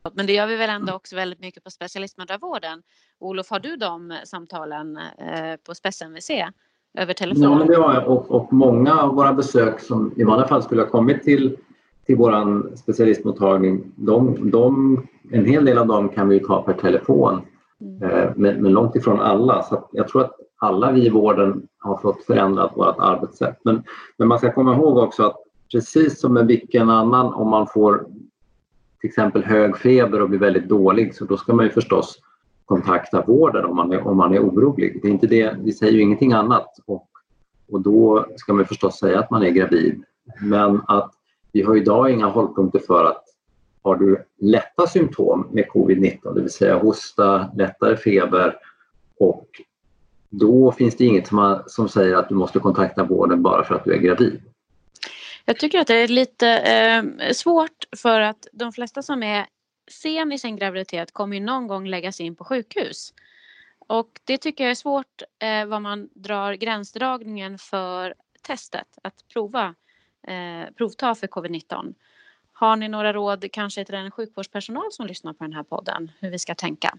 Speaker 3: Men det gör vi väl ändå också väldigt mycket på specialistmödravården. Olof, har du de samtalen eh, på Spes M V C över telefon?
Speaker 5: Ja, men det har jag. Och, och många av våra besök som i vanliga fall skulle ha kommit till, till vår specialistmottagning, de, de, en hel del av dem kan vi ta per telefon. Mm. Eh, men, men långt ifrån alla. Så jag tror att alla vi i vården har fått förändrat vårt arbetssätt. Men, men man ska komma ihåg också att precis som med vilken annan, om man får till exempel hög feber och blir väldigt dålig, så då ska man ju förstås kontakta vården om man är, om man är orolig. Det är inte det, vi säger ju ingenting annat, och, och då ska man förstås säga att man är gravid. Men att vi har idag inga hållpunkter för att har du lätta symptom med covid nitton, det vill säga hosta, lättare feber, och då finns det inget som, som säger att du måste kontakta vården bara för att du är gravid.
Speaker 3: Jag tycker att det är lite eh, svårt, för att de flesta som är sen i sin graviditet kommer ju någon gång läggas in på sjukhus. Och det tycker jag är svårt eh, vad man drar gränsdragningen för testet, att prova, eh, provta för covid nitton. Har ni några råd kanske till den sjukvårdspersonal som lyssnar på den här podden, hur vi ska tänka?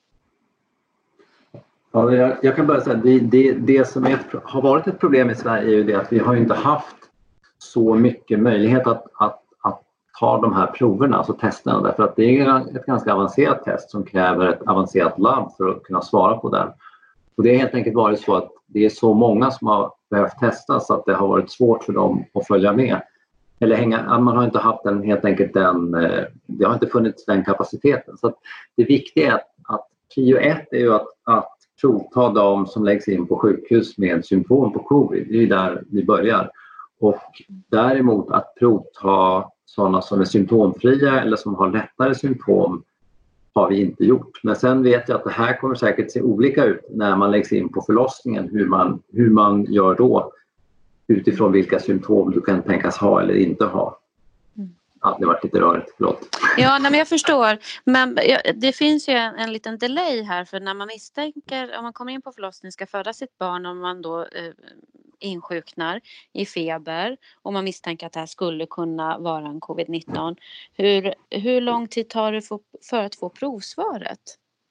Speaker 5: Ja, jag, jag kan bara säga att det, det, det som är, har varit ett problem i Sverige är ju det att vi har inte haft så mycket möjlighet att, att, att ta de här proverna, alltså testerna, därför att det är ett ganska avancerat test som kräver ett avancerat labb för att kunna svara på den. Och det har helt enkelt varit så att det är så många som har behövt testas att det har varit svårt för dem att följa med. Eller hänga, man har inte haft den, helt enkelt den, det har inte funnits den kapaciteten. Så att det viktiga är att, att prio ett är ju att, att provta de som läggs in på sjukhus med symptom på covid. Det är där vi börjar. Och däremot att provta sådana som är symptomfria eller som har lättare symptom har vi inte gjort. Men sen vet jag att det här kommer säkert se olika ut när man läggs in på förlossningen, hur man, hur man gör då utifrån vilka symptom du kan tänkas ha eller inte ha. Ja, det var lite rörigt, förlåt.
Speaker 3: Ja, nej, men jag förstår. Men det finns ju en, en liten delay här, för när man misstänker, om man kommer in på förlossning, ska föda sitt barn, om man då eh, insjuknar i feber och man misstänker att det här skulle kunna vara en covid nitton. Hur, hur lång tid tar det för, för att få provsvaret?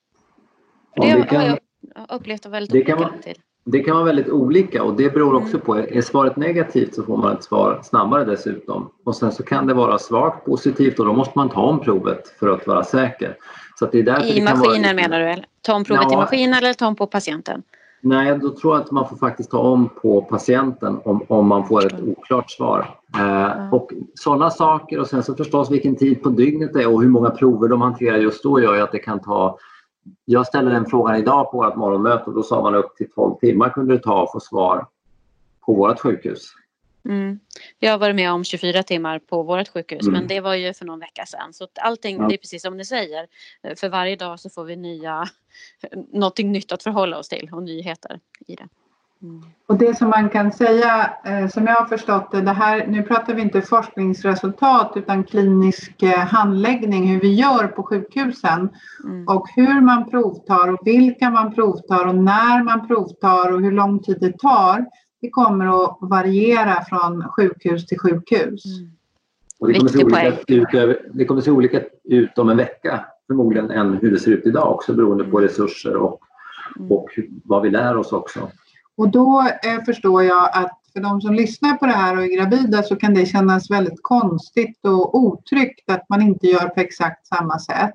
Speaker 3: För det, det kan, har jag upplevt väldigt
Speaker 5: det
Speaker 3: olika
Speaker 5: kan vara,
Speaker 3: till.
Speaker 5: Det kan vara väldigt olika, och det beror också på, är svaret negativt så får man ett svar snabbare dessutom. Och sen så kan det vara svagt positivt och då måste man ta om provet för att vara säker. Så att det är därför
Speaker 3: I
Speaker 5: det kan
Speaker 3: maskinen
Speaker 5: vara...
Speaker 3: menar du? Eller? Ta om provet ja. i maskinen eller ta om på patienten?
Speaker 5: Nej, då tror jag att man får faktiskt ta om på patienten om, om man får ett oklart svar. Eh, och sådana saker, och sen så förstås vilken tid på dygnet det är och hur många prover de hanterar just då gör ju att det kan ta... Jag ställde den frågan idag på vårt morgonmöte och då sa man upp till tolv timmar kunde det ta att få svar på vårt sjukhus.
Speaker 3: Mm. Jag har varit med om tjugofyra timmar på vårt sjukhus, mm. men det var ju för någon vecka sedan. Så allting, ja. Det är precis som ni säger. För varje dag så får vi nya, någonting nytt att förhålla oss till och nyheter i det. Mm.
Speaker 4: Och det som man kan säga, eh, som jag har förstått det, det här, nu pratar vi inte forskningsresultat utan klinisk eh, handläggning, hur vi gör på sjukhusen mm. och hur man provtar och vilka man provtar och när man provtar och hur lång tid det tar. Det kommer att variera från sjukhus till sjukhus. Mm.
Speaker 5: Och det kommer, se olika ut, det kommer se olika ut om en vecka förmodligen än hur det ser ut idag också, beroende på resurser och, mm. och vad vi lär oss också.
Speaker 4: Och då eh, förstår jag att för de som lyssnar på det här och är gravida så kan det kännas väldigt konstigt och otryggt att man inte gör på exakt samma sätt.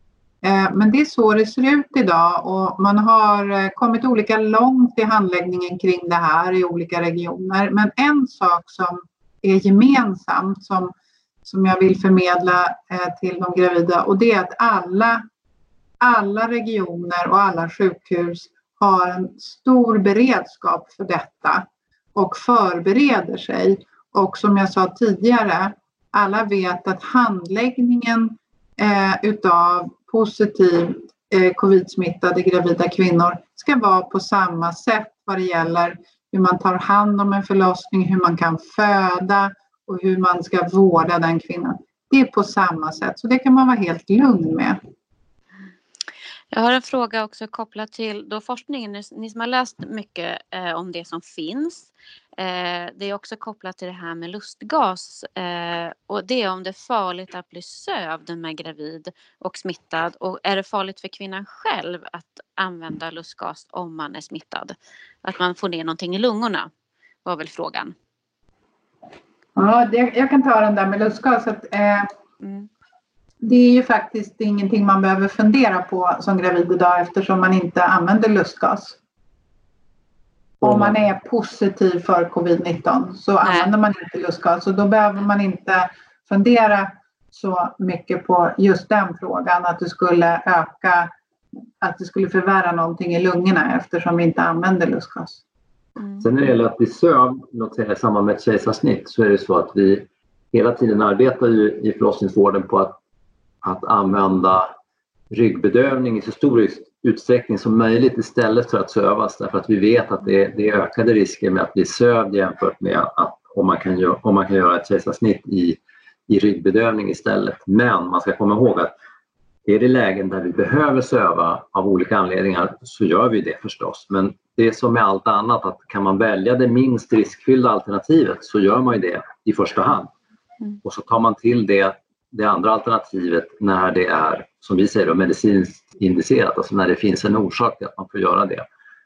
Speaker 4: Eh, men det är så det ser ut idag och man har eh, kommit olika långt i handläggningen kring det här i olika regioner. Men en sak som är gemensamt som, som jag vill förmedla eh, till de gravida, och det är att alla, alla regioner och alla sjukhus har en stor beredskap för detta och förbereder sig. Och som jag sa tidigare, alla vet att handläggningen eh, utav positivt eh, covid-smittade gravida kvinnor ska vara på samma sätt vad det gäller hur man tar hand om en förlossning, hur man kan föda och hur man ska vårda den kvinnan. Det är på samma sätt, så det kan man vara helt lugn med.
Speaker 3: Jag har en fråga också kopplat till då forskningen. Ni som har läst mycket eh, om det som finns. Eh, det är också kopplat till det här med lustgas. Eh, och det är om det är farligt att bli sövd när man är gravid och smittad. Och är det farligt för kvinnan själv att använda lustgas om man är smittad? Att man får ner någonting i lungorna var väl frågan.
Speaker 4: Ja, det, jag kan ta den där med lustgas. Att, eh, mm. Det är ju faktiskt ingenting man behöver fundera på som gravid idag eftersom man inte använder lustgas. Om man är positiv för covid nitton så Nej. använder man inte lustgas. Så då behöver man inte fundera så mycket på just den frågan. Att det skulle öka, att det skulle förvärra någonting i lungorna eftersom vi inte använder lustgas.
Speaker 5: Mm. Sen när det gäller att bli sövd, låt säga i samband med ett kejsarsnitt, så är det så att vi hela tiden arbetar ju i förlossningsvården på att, att använda ryggbedövning i så stor utsträckning som möjligt istället för att sövas, därför att vi vet att det är, det är ökade risker med att bli sövd jämfört med att om man kan göra, om man kan göra ett kejsarsnitt i, i ryggbedövning istället. Men man ska komma ihåg att är det lägen där vi behöver söva av olika anledningar så gör vi det förstås. Men det är som med allt annat, att kan man välja det minst riskfyllda alternativet så gör man ju det i första hand. Mm. Och så tar man till det, det andra alternativet när det är, som vi säger då, medicinskt indicerat. Alltså när det finns en orsak till att man får göra det.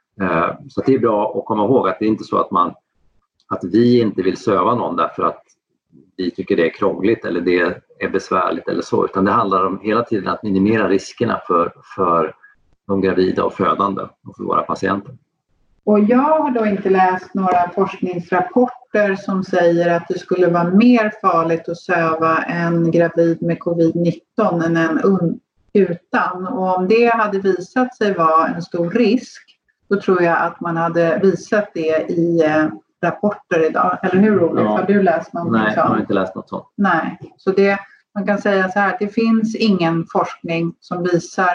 Speaker 5: Så det är bra att komma ihåg att det är inte så att, man, att vi inte vill söva någon därför att vi tycker det är krångligt eller det är besvärligt eller så. Utan det handlar om hela tiden att minimera riskerna för, för de gravida och födande och för våra patienter.
Speaker 4: Och jag har då inte läst några forskningsrapporter som säger att det skulle vara mer farligt att söva en gravid med covid nitton än en un- utan. Och om det hade visat sig vara en stor risk, då tror jag att man hade visat det i eh, rapporter idag. Eller hur, Olof? Ja. Har du läst något
Speaker 5: Nej,
Speaker 4: sånt?
Speaker 5: jag har inte läst något sånt.
Speaker 4: Nej, så det, man kan säga så här, det finns ingen forskning som visar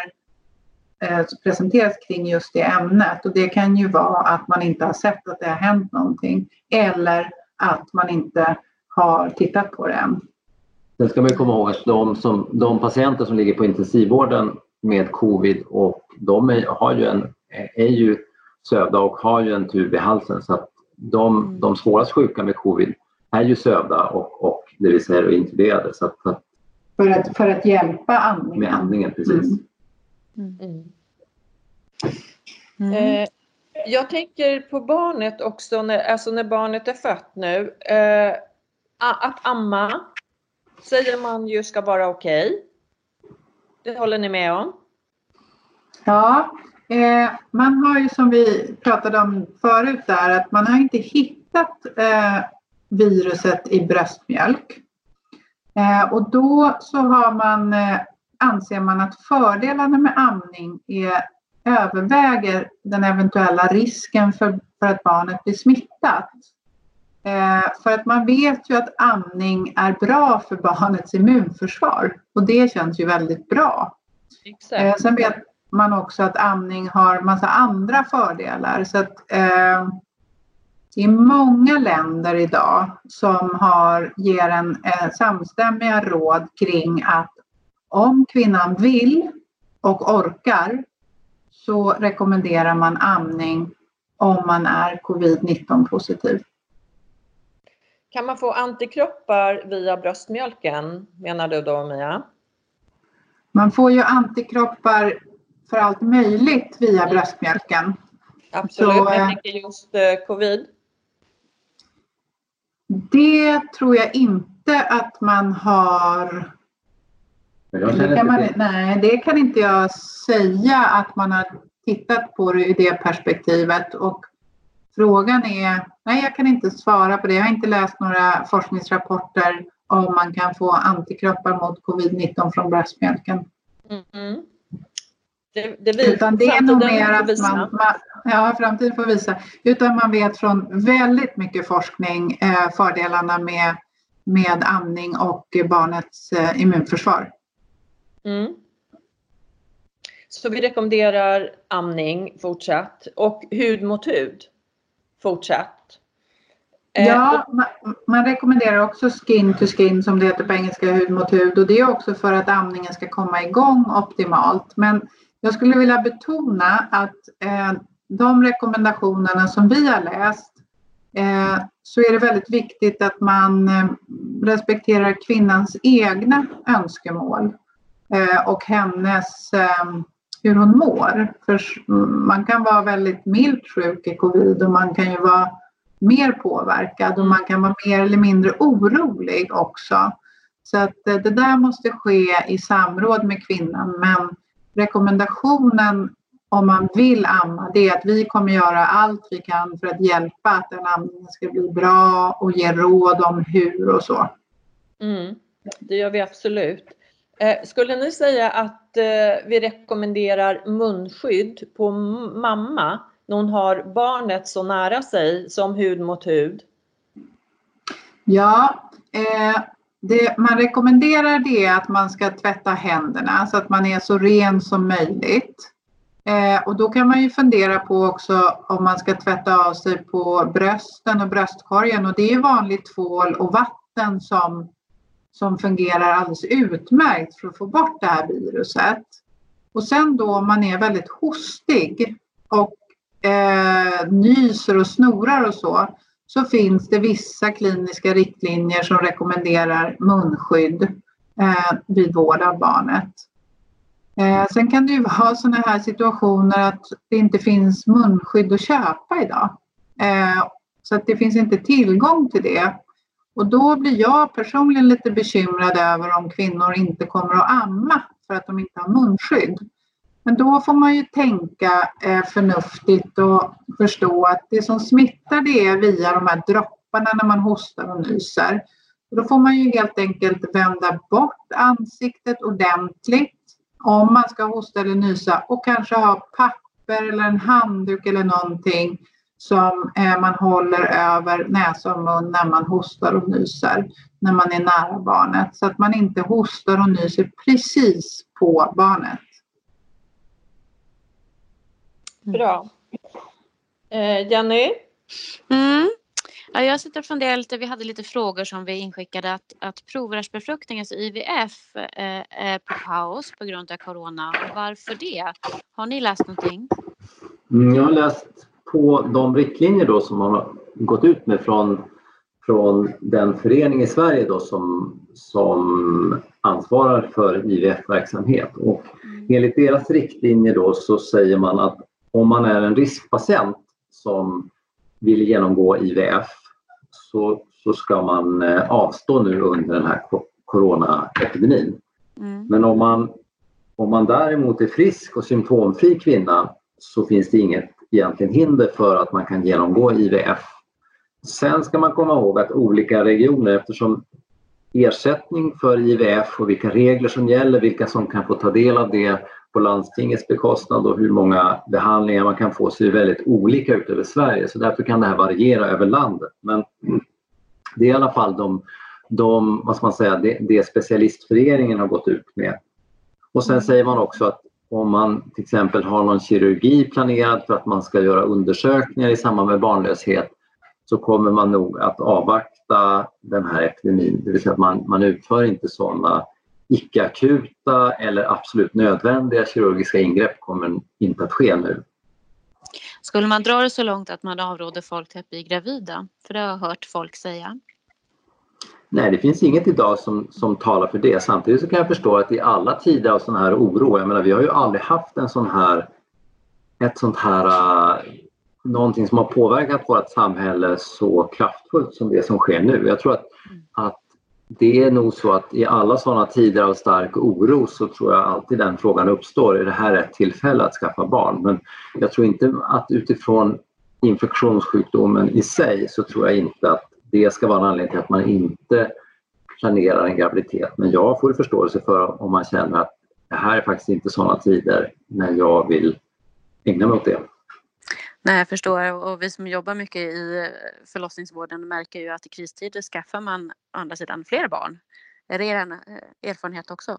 Speaker 4: presenteras kring just det ämnet, och det kan ju vara att man inte har sett att det har hänt någonting eller att man inte har tittat på det än.
Speaker 5: Sen ska man komma ihåg att de, som, de patienter som ligger på intensivvården med covid, och de är, har ju en, är ju sövda och har ju en tub i halsen, så att de, mm. de svårast sjuka med covid är ju sövda och, och det vill säga intuberade. Så att, att,
Speaker 4: för, att, för att hjälpa andningen.
Speaker 5: Med andningen, precis. Mm.
Speaker 2: Mm. Mm. Eh, jag tänker på barnet också, när, alltså när barnet är fött nu. Eh, att amma säger man ju ska vara okej. Okay. Det håller ni med om?
Speaker 4: Ja, eh, man har ju som vi pratade om förut där, att man har inte hittat eh, viruset i bröstmjölk. Eh, och då så har man... Eh, anser man att fördelarna med amning är, överväger den eventuella risken för, för att barnet blir smittat. Eh, för att man vet ju att amning är bra för barnets immunförsvar. Och det känns ju väldigt bra. Exakt. Eh, sen vet man också att amning har massa andra fördelar. Så att eh, det är många länder idag som har, ger en eh, samstämmiga råd kring att om kvinnan vill och orkar så rekommenderar man amning om man är covid nitton positiv.
Speaker 2: Kan man få antikroppar via bröstmjölken, menar du då, Mia?
Speaker 4: Man får ju antikroppar för allt möjligt via bröstmjölken.
Speaker 2: Absolut, så, men jag tänker just eh, covid.
Speaker 4: Det tror jag inte att man har... Det kan man, nej, det kan inte jag säga att man har tittat på det i det perspektivet. Och frågan är, nej jag kan inte svara på det. Jag har inte läst några forskningsrapporter om man kan få antikroppar mot covid nitton från bröstmjölken. Mm. Det, det vet, Utan det är nog mer att man, man, ja, framtiden får visa. Utan man vet från väldigt mycket forskning eh, fördelarna med, med amning och barnets eh, immunförsvar.
Speaker 2: Mm. Så vi rekommenderar amning fortsatt och hud mot hud fortsatt.
Speaker 4: Ja, man, man rekommenderar också skin to skin som det heter på engelska, hud mot hud, och det är också för att amningen ska komma igång optimalt. Men Jag skulle vilja betona att eh, de rekommendationerna som vi har läst eh, så är det väldigt viktigt att man eh, respekterar kvinnans egna önskemål eh, och hennes eh, hur hon mår. För man kan vara väldigt milt sjuk i covid och man kan ju vara mer påverkad och man kan vara mer eller mindre orolig också. Så att eh, det där måste ske i samråd med kvinnan, men rekommendationen om man vill amma, det är att vi kommer göra allt vi kan för att hjälpa att den amningen ska bli bra och ge råd om hur och så.
Speaker 2: Mm, det gör vi absolut. Eh, skulle ni säga att eh, vi rekommenderar munskydd på mamma när hon har barnet så nära sig som hud mot hud?
Speaker 4: Ja, eh, det man rekommenderar det är att man ska tvätta händerna så att man är så ren som möjligt. Eh, och då kan man ju fundera på också om man ska tvätta av sig på brösten och bröstkorgen. Och det är ju vanligt tvål och vatten som, som fungerar alldeles utmärkt för att få bort det här viruset. Och sen då om man är väldigt hostig och eh, nyser och snorar och så, så finns det vissa kliniska riktlinjer som rekommenderar munskydd eh, vid vård av barnet. Eh, sen kan det ju vara sådana här situationer att det inte finns munskydd att köpa idag. Eh, så att det finns inte tillgång till det. Och då blir jag personligen lite bekymrad över om kvinnor inte kommer att amma för att de inte har munskydd. Men då får man ju tänka eh, förnuftigt och förstå att det som smittar det är via de här dropparna när man hostar och nyser. Och då får man ju helt enkelt vända bort ansiktet ordentligt om man ska hosta eller nysa och kanske ha papper eller en handduk eller någonting som eh, man håller över näsa och mun när man hostar och nyser när man är nära barnet. Så att man inte hostar och nyser precis på barnet.
Speaker 2: Bra. Eh, Jenny?
Speaker 3: Mm. Ja, jag sitter och funderar lite. Vi hade lite frågor som vi inskickade att, att provrörsbefruktning, alltså I V F, eh, är på paus på grund av corona. Varför det? Har ni läst någonting?
Speaker 5: Mm, jag har läst på de riktlinjer då som har gått ut med från, från den förening i Sverige då som, som ansvarar för I V F-verksamhet. Och enligt deras riktlinjer då så säger man att om man är en riskpatient som vill genomgå I V F så, så ska man avstå nu under den här coronaepidemin. Mm. Men om man, om man däremot är frisk och symptomfri kvinna så finns det inget egentligen hinder för att man kan genomgå I V F. Sen ska man komma ihåg att olika regioner, eftersom ersättning för I V F och vilka regler som gäller, vilka som kan få ta del av det på landstingets bekostnad och hur många behandlingar man kan få, ser väldigt olika ut över Sverige. Så därför kan det här variera över landet. Men det är i alla fall de, de vad ska man säga, det, det specialistföreningen har gått ut med. Och sen säger man också att om man till exempel har någon kirurgi planerad för att man ska göra undersökningar i samband med barnlöshet så kommer man nog att avvakta den här epidemin. Det vill säga att man, man utför inte sådana icke-akuta eller absolut nödvändiga kirurgiska ingrepp kommer inte att ske nu.
Speaker 3: Skulle man dra det så långt att man avråder folk till att bli gravida? För det har jag hört folk säga.
Speaker 5: Nej, det finns inget idag som, som talar för det. Samtidigt så kan jag förstå att i alla tider av sån här oro, jag menar vi har ju aldrig haft en sån här, ett sånt här, uh, någonting som har påverkat vårt samhälle så kraftfullt som det som sker nu. Jag tror att, att det är nog så att i alla sådana tider av stark oro så tror jag alltid den frågan uppstår. Är det här ett tillfälle att skaffa barn? Men jag tror inte att utifrån infektionssjukdomen i sig så tror jag inte att det ska vara en anledning till att man inte planerar en graviditet. Men jag får förståelse för om man känner att det här är faktiskt inte sådana tider när jag vill ägna mig åt det.
Speaker 3: Nej, jag förstår. Och vi som jobbar mycket i förlossningsvården märker ju att i kristider skaffar man å andra sidan fler barn. Är det er erfarenhet också?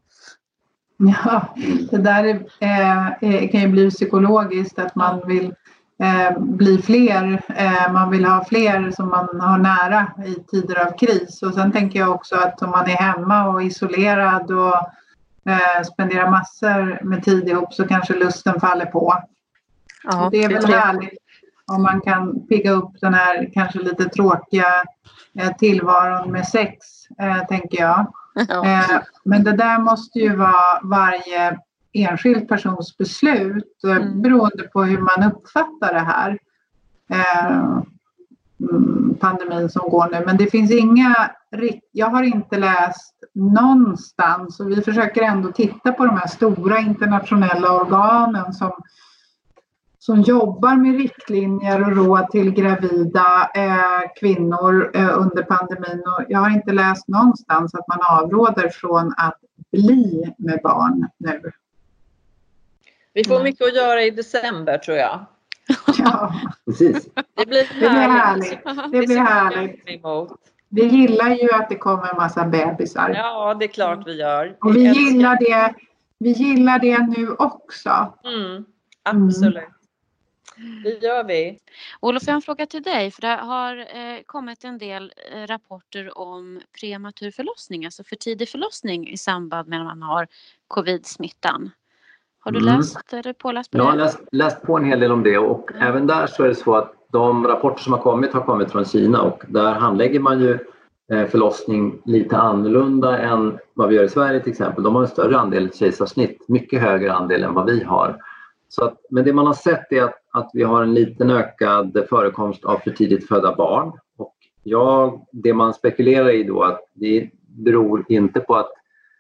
Speaker 4: Ja, det där är, kan ju bli psykologiskt att man vill eh, bli fler. Eh, man vill ha fler som man har nära i tider av kris. Och sen tänker jag också att om man är hemma och isolerad och eh, spenderar massor med tid ihop så kanske lusten faller på.
Speaker 2: Ja,
Speaker 4: det är väl
Speaker 2: det.
Speaker 4: härligt om man kan pigga upp den här kanske lite tråkiga eh, tillvaron med sex, eh, tänker jag.
Speaker 3: Ja.
Speaker 4: Eh, men det där måste ju vara varje enskild persons beslut eh,
Speaker 3: Mm.
Speaker 4: beroende på hur man uppfattar det här. Eh, mm, pandemin som går nu. Men det finns inga, jag har inte läst någonstans, och vi försöker ändå titta på de här stora internationella organen som som jobbar med riktlinjer och råd till gravida eh, kvinnor eh, under pandemin. Och jag har inte läst någonstans att man avråder från att bli med barn nu.
Speaker 2: Vi får mycket att göra i december, tror jag.
Speaker 4: Ja,
Speaker 5: Precis.
Speaker 2: Det blir
Speaker 4: det blir
Speaker 2: härligt.
Speaker 4: härligt. Det blir härligt.
Speaker 2: Emot.
Speaker 4: Vi gillar ju att det kommer en massa bebisar.
Speaker 2: Ja, det är klart vi gör.
Speaker 4: Och vi
Speaker 2: älskar-
Speaker 4: gillar det, vi gillar det nu också.
Speaker 2: Mm, absolut. Det gör vi.
Speaker 3: Olof, jag har en fråga till dig. För det har eh, kommit en del eh, rapporter om prematur förlossning, alltså för tidig förlossning i samband med att man har covid-smittan. Har du
Speaker 5: Mm.
Speaker 3: läst eller påläst på
Speaker 5: Jag har
Speaker 3: det?
Speaker 5: läst, läst på en hel del om det, och
Speaker 3: Ja.
Speaker 5: även där så är det så att de rapporter som har kommit har kommit från Kina, och där handlägger man ju eh, förlossning lite annorlunda än vad vi gör i Sverige till exempel. De har en större andel kejsarsnitt, mycket högre andel än vad vi har. Så att, men det man har sett är att, att vi har en liten ökad förekomst av för tidigt födda barn. Och jag, det man spekulerar i då att det beror inte på att,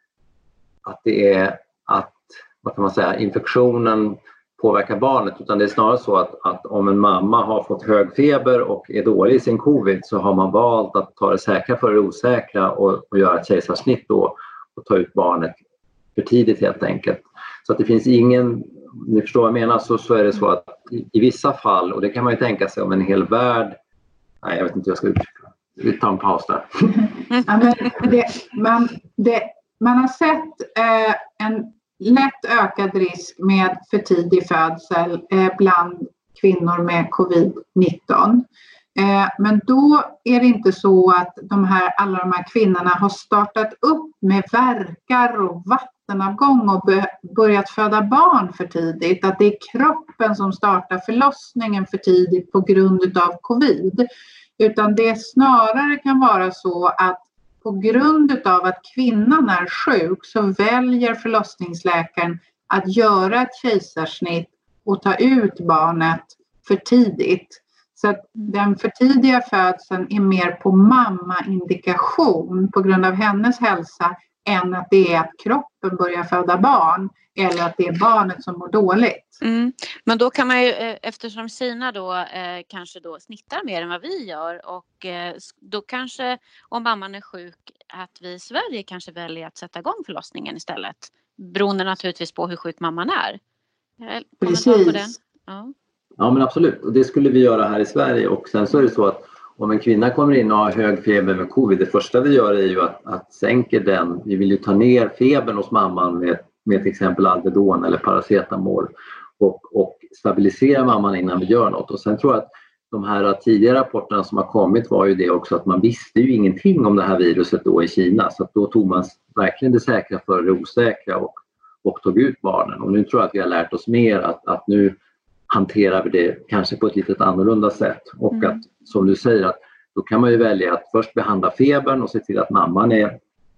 Speaker 5: att det är att, vad kan man säga, infektionen påverkar barnet, utan det är snarare så att, att om en mamma har fått hög feber och är dålig i sin covid, så har man valt att ta det säkra för det osäkra och, och göra ett kejsarsnitt då och ta ut barnet för tidigt helt enkelt. Så att det finns ingen, ni förstår vad jag menar, så, så är det så att i, i vissa fall, och det kan man ju tänka sig om en hel värld, nej jag vet inte hur jag ska uttrycka, vi tar en paus där.
Speaker 4: Ja, men det, man, det, man har sett eh, en lätt ökad risk med för tidig födsel eh, bland kvinnor med covid nitton. Eh, men då är det inte så att de här, alla de här kvinnorna har startat upp med värkar och vattenavgång och be, börjat föda barn för tidigt. Att det är kroppen som startar förlossningen för tidigt på grund av covid. Utan det snarare kan vara så att på grund av att kvinnan är sjuk så väljer förlossningsläkaren att göra ett kejsarsnitt och ta ut barnet för tidigt. Så att den för tidiga födseln är mer på mamma-indikation på grund av hennes hälsa än att det är att kroppen börjar föda barn eller att det är barnet som mår dåligt.
Speaker 3: Mm. Men då kan man ju, eh, eftersom Kina då eh, kanske då snittar mer än vad vi gör, och eh, då kanske om mamman är sjuk att vi i Sverige kanske väljer att sätta igång förlossningen istället. Beroende naturligtvis på hur sjuk mamman är. Eh, kommentar på den?
Speaker 4: Precis.
Speaker 3: Ja.
Speaker 5: Ja men absolut, och det skulle vi göra här i Sverige. Och sen så är det så att om en kvinna kommer in och har hög feber med covid, det första vi gör är ju att, att sänka den. Vi vill ju ta ner febern hos mamman med, med till exempel Alvedon eller paracetamol och, och stabilisera mamman innan vi gör något. Och sen tror jag att de här tidiga rapporterna som har kommit var ju det också att man visste ju ingenting om det här viruset då i Kina, så att då tog man verkligen det säkra för det osäkra och, och tog ut barnen. Och nu tror jag att vi har lärt oss mer att, att nu hanterar vi det kanske på ett lite annorlunda sätt. Och
Speaker 3: Mm.
Speaker 5: att, som du säger, att då kan man ju välja att först behandla febern och se till att mamman är,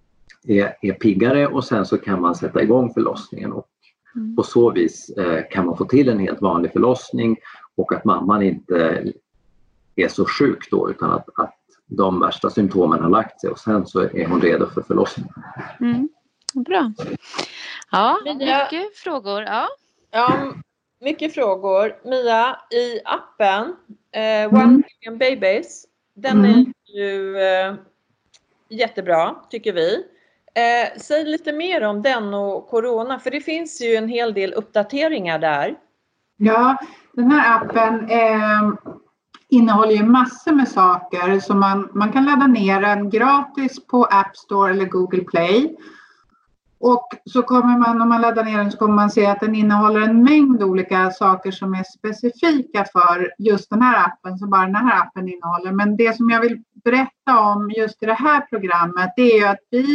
Speaker 5: är, är piggare, och sen så kan man sätta igång förlossningen. Och
Speaker 3: Mm.
Speaker 5: på så vis eh, kan man få till en helt vanlig förlossning, och att mamman inte är så sjuk då, utan att, att de värsta symptomen har lagt sig, och sen så är hon redo för förlossning.
Speaker 3: Mm. Bra. Ja,
Speaker 2: Mia-
Speaker 3: mycket frågor. Ja.
Speaker 2: Ja, mycket frågor. Mia, i appen eh, One
Speaker 4: Mm.
Speaker 2: Million Babies, den
Speaker 4: Mm.
Speaker 2: är ju eh, jättebra tycker vi. Eh, säg lite mer om den och corona, för det finns ju en hel del uppdateringar där.
Speaker 4: Ja, den här appen eh, innehåller ju massor med saker, så man, man kan ladda ner den gratis på App Store eller Google Play. Och så kommer man, om man laddar ner den, så kommer man se att den innehåller en mängd olika saker som är specifika för just den här appen, som bara den här appen innehåller. Men det som jag vill berätta om just i det här programmet, det är ju att vi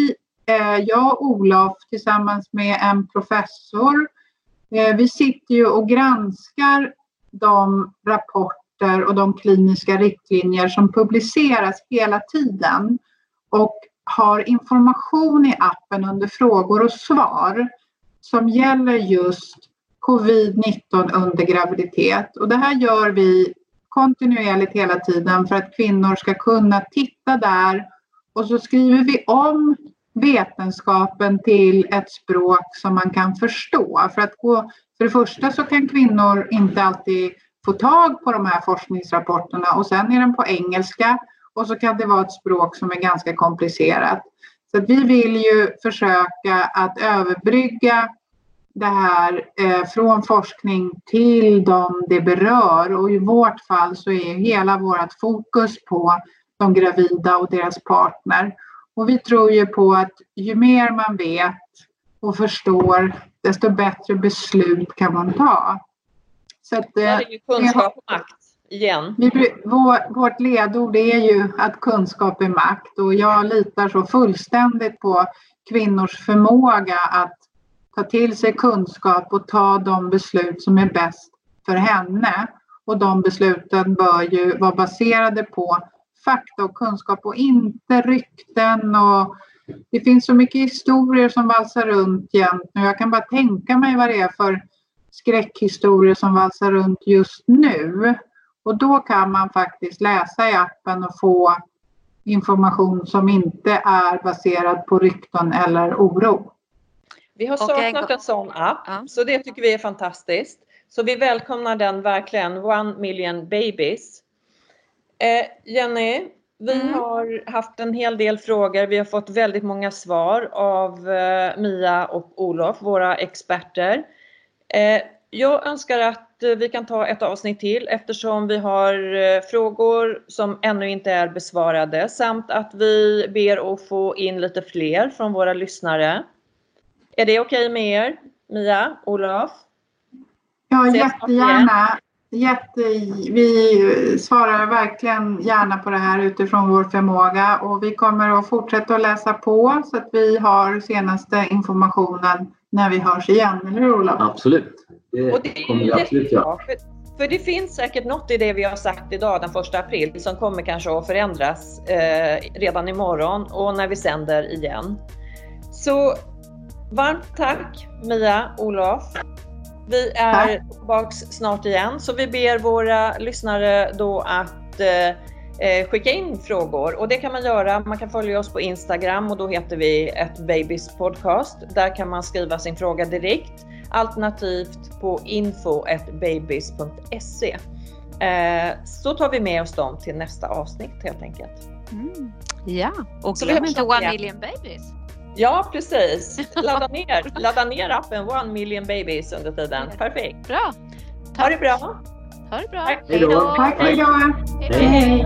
Speaker 4: eh, jag och Olof tillsammans med en professor, eh, vi sitter ju och granskar de rapporter och de kliniska riktlinjer som publiceras hela tiden och har information i appen under frågor och svar som gäller just covid nitton under graviditet. Och det här gör vi kontinuerligt hela tiden för att kvinnor ska kunna titta där, och så skriver vi om vetenskapen till ett språk som man kan förstå. För att gå, för det första så kan kvinnor inte alltid få tag på de här forskningsrapporterna, och sen är den på engelska och så kan det vara ett språk som är ganska komplicerat. Så att vi vill ju försöka att överbrygga det här eh, från forskning till de det berör, och i vårt fall så är hela vårt fokus på de gravida och deras partner. Och vi tror ju på att ju mer man vet och förstår, desto bättre beslut kan man ta. Så att,
Speaker 2: det är ju kunskap och makt igen.
Speaker 4: Vi, vår, vårt ledord är ju att kunskap är makt, och jag litar så fullständigt på kvinnors förmåga att ta till sig kunskap och ta de beslut som är bäst för henne. Och de besluten bör ju vara baserade på fakta och kunskap och inte rykten. Och det finns så mycket historier som valsar runt jämt nu. Jag kan bara tänka mig vad det är för skräckhistorier som valsar runt just nu. Och då kan man faktiskt läsa i appen och få information som inte är baserad på rykten eller oro.
Speaker 2: Vi har saknat en sån app, ja. Så det tycker vi är fantastiskt. Så vi välkomnar den verkligen, One Million Babies. Eh, Jenny, vi mm. har haft en hel del frågor. Vi har fått väldigt många svar av eh, Mia och Olof, våra experter. Eh, jag önskar att vi kan ta ett avsnitt till eftersom vi har eh, frågor som ännu inte är besvarade. Samt att vi ber att få in lite fler från våra lyssnare. Är det okej med er, Mia, Olof?
Speaker 4: Ja, ses jättegärna. Jätte, vi svarar verkligen gärna på det här utifrån vår förmåga, och vi kommer att fortsätta att läsa på så att vi har senaste informationen när vi hörs igen, eller hur Olof?
Speaker 5: Absolut. Det,
Speaker 2: och det är ju jättebra, för, för det finns säkert något i det vi har sagt idag den första april som kommer kanske att förändras eh, redan imorgon och när vi sänder igen. Så varmt tack Mia, Olof. Vi är tillbaka snart igen, så vi ber våra lyssnare då att eh, skicka in frågor, och det kan man göra. Man kan följa oss på Instagram och då heter vi ett Babys podcast. Där kan man skriva sin fråga direkt, alternativt på info at babys punkt se. Eh, så tar vi med oss dem till nästa avsnitt helt enkelt.
Speaker 3: Mm. Ja, och glöm inte One Million Babies.
Speaker 2: Ja, precis. Ladda ner, ladda ner appen One Million Babies under tiden. Perfekt.
Speaker 3: Bra.
Speaker 2: Tack. Ha det bra.
Speaker 3: Ha det bra.
Speaker 2: Tack.
Speaker 4: Hej då. Tack, hej då.
Speaker 3: Hej. Hej.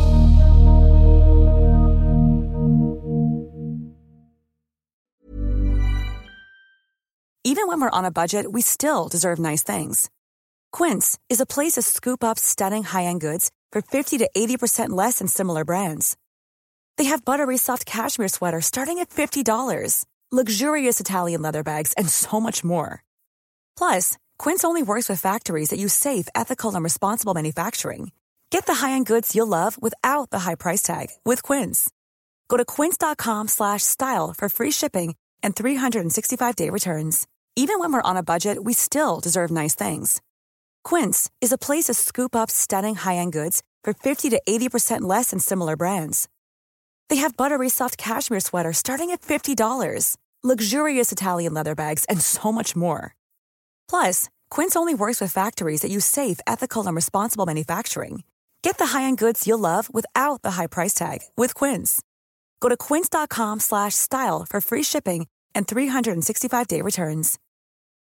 Speaker 6: Even when we're on a budget, we still deserve nice things. Quince is a place to scoop up stunning high-end goods for fifty to eighty percent less than similar brands. They have buttery soft cashmere sweaters starting at fifty dollars, luxurious Italian leather bags, and so much more. Plus, Quince only works with factories that use safe, ethical, and responsible manufacturing. Get the high-end goods you'll love without the high price tag with Quince. Go to quince.com slash style for free shipping and three sixty-five day returns. Even when we're on a budget, we still deserve nice things. Quince is a place to scoop up stunning high-end goods for fifty to eighty percent less than similar brands. They have buttery soft cashmere sweaters starting at fifty dollars, luxurious Italian leather bags, and so much more. Plus, Quince only works with factories that use safe, ethical, and responsible manufacturing. Get the high-end goods you'll love without the high price tag with Quince. Go to quince.com slash style for free shipping and three sixty-five day returns.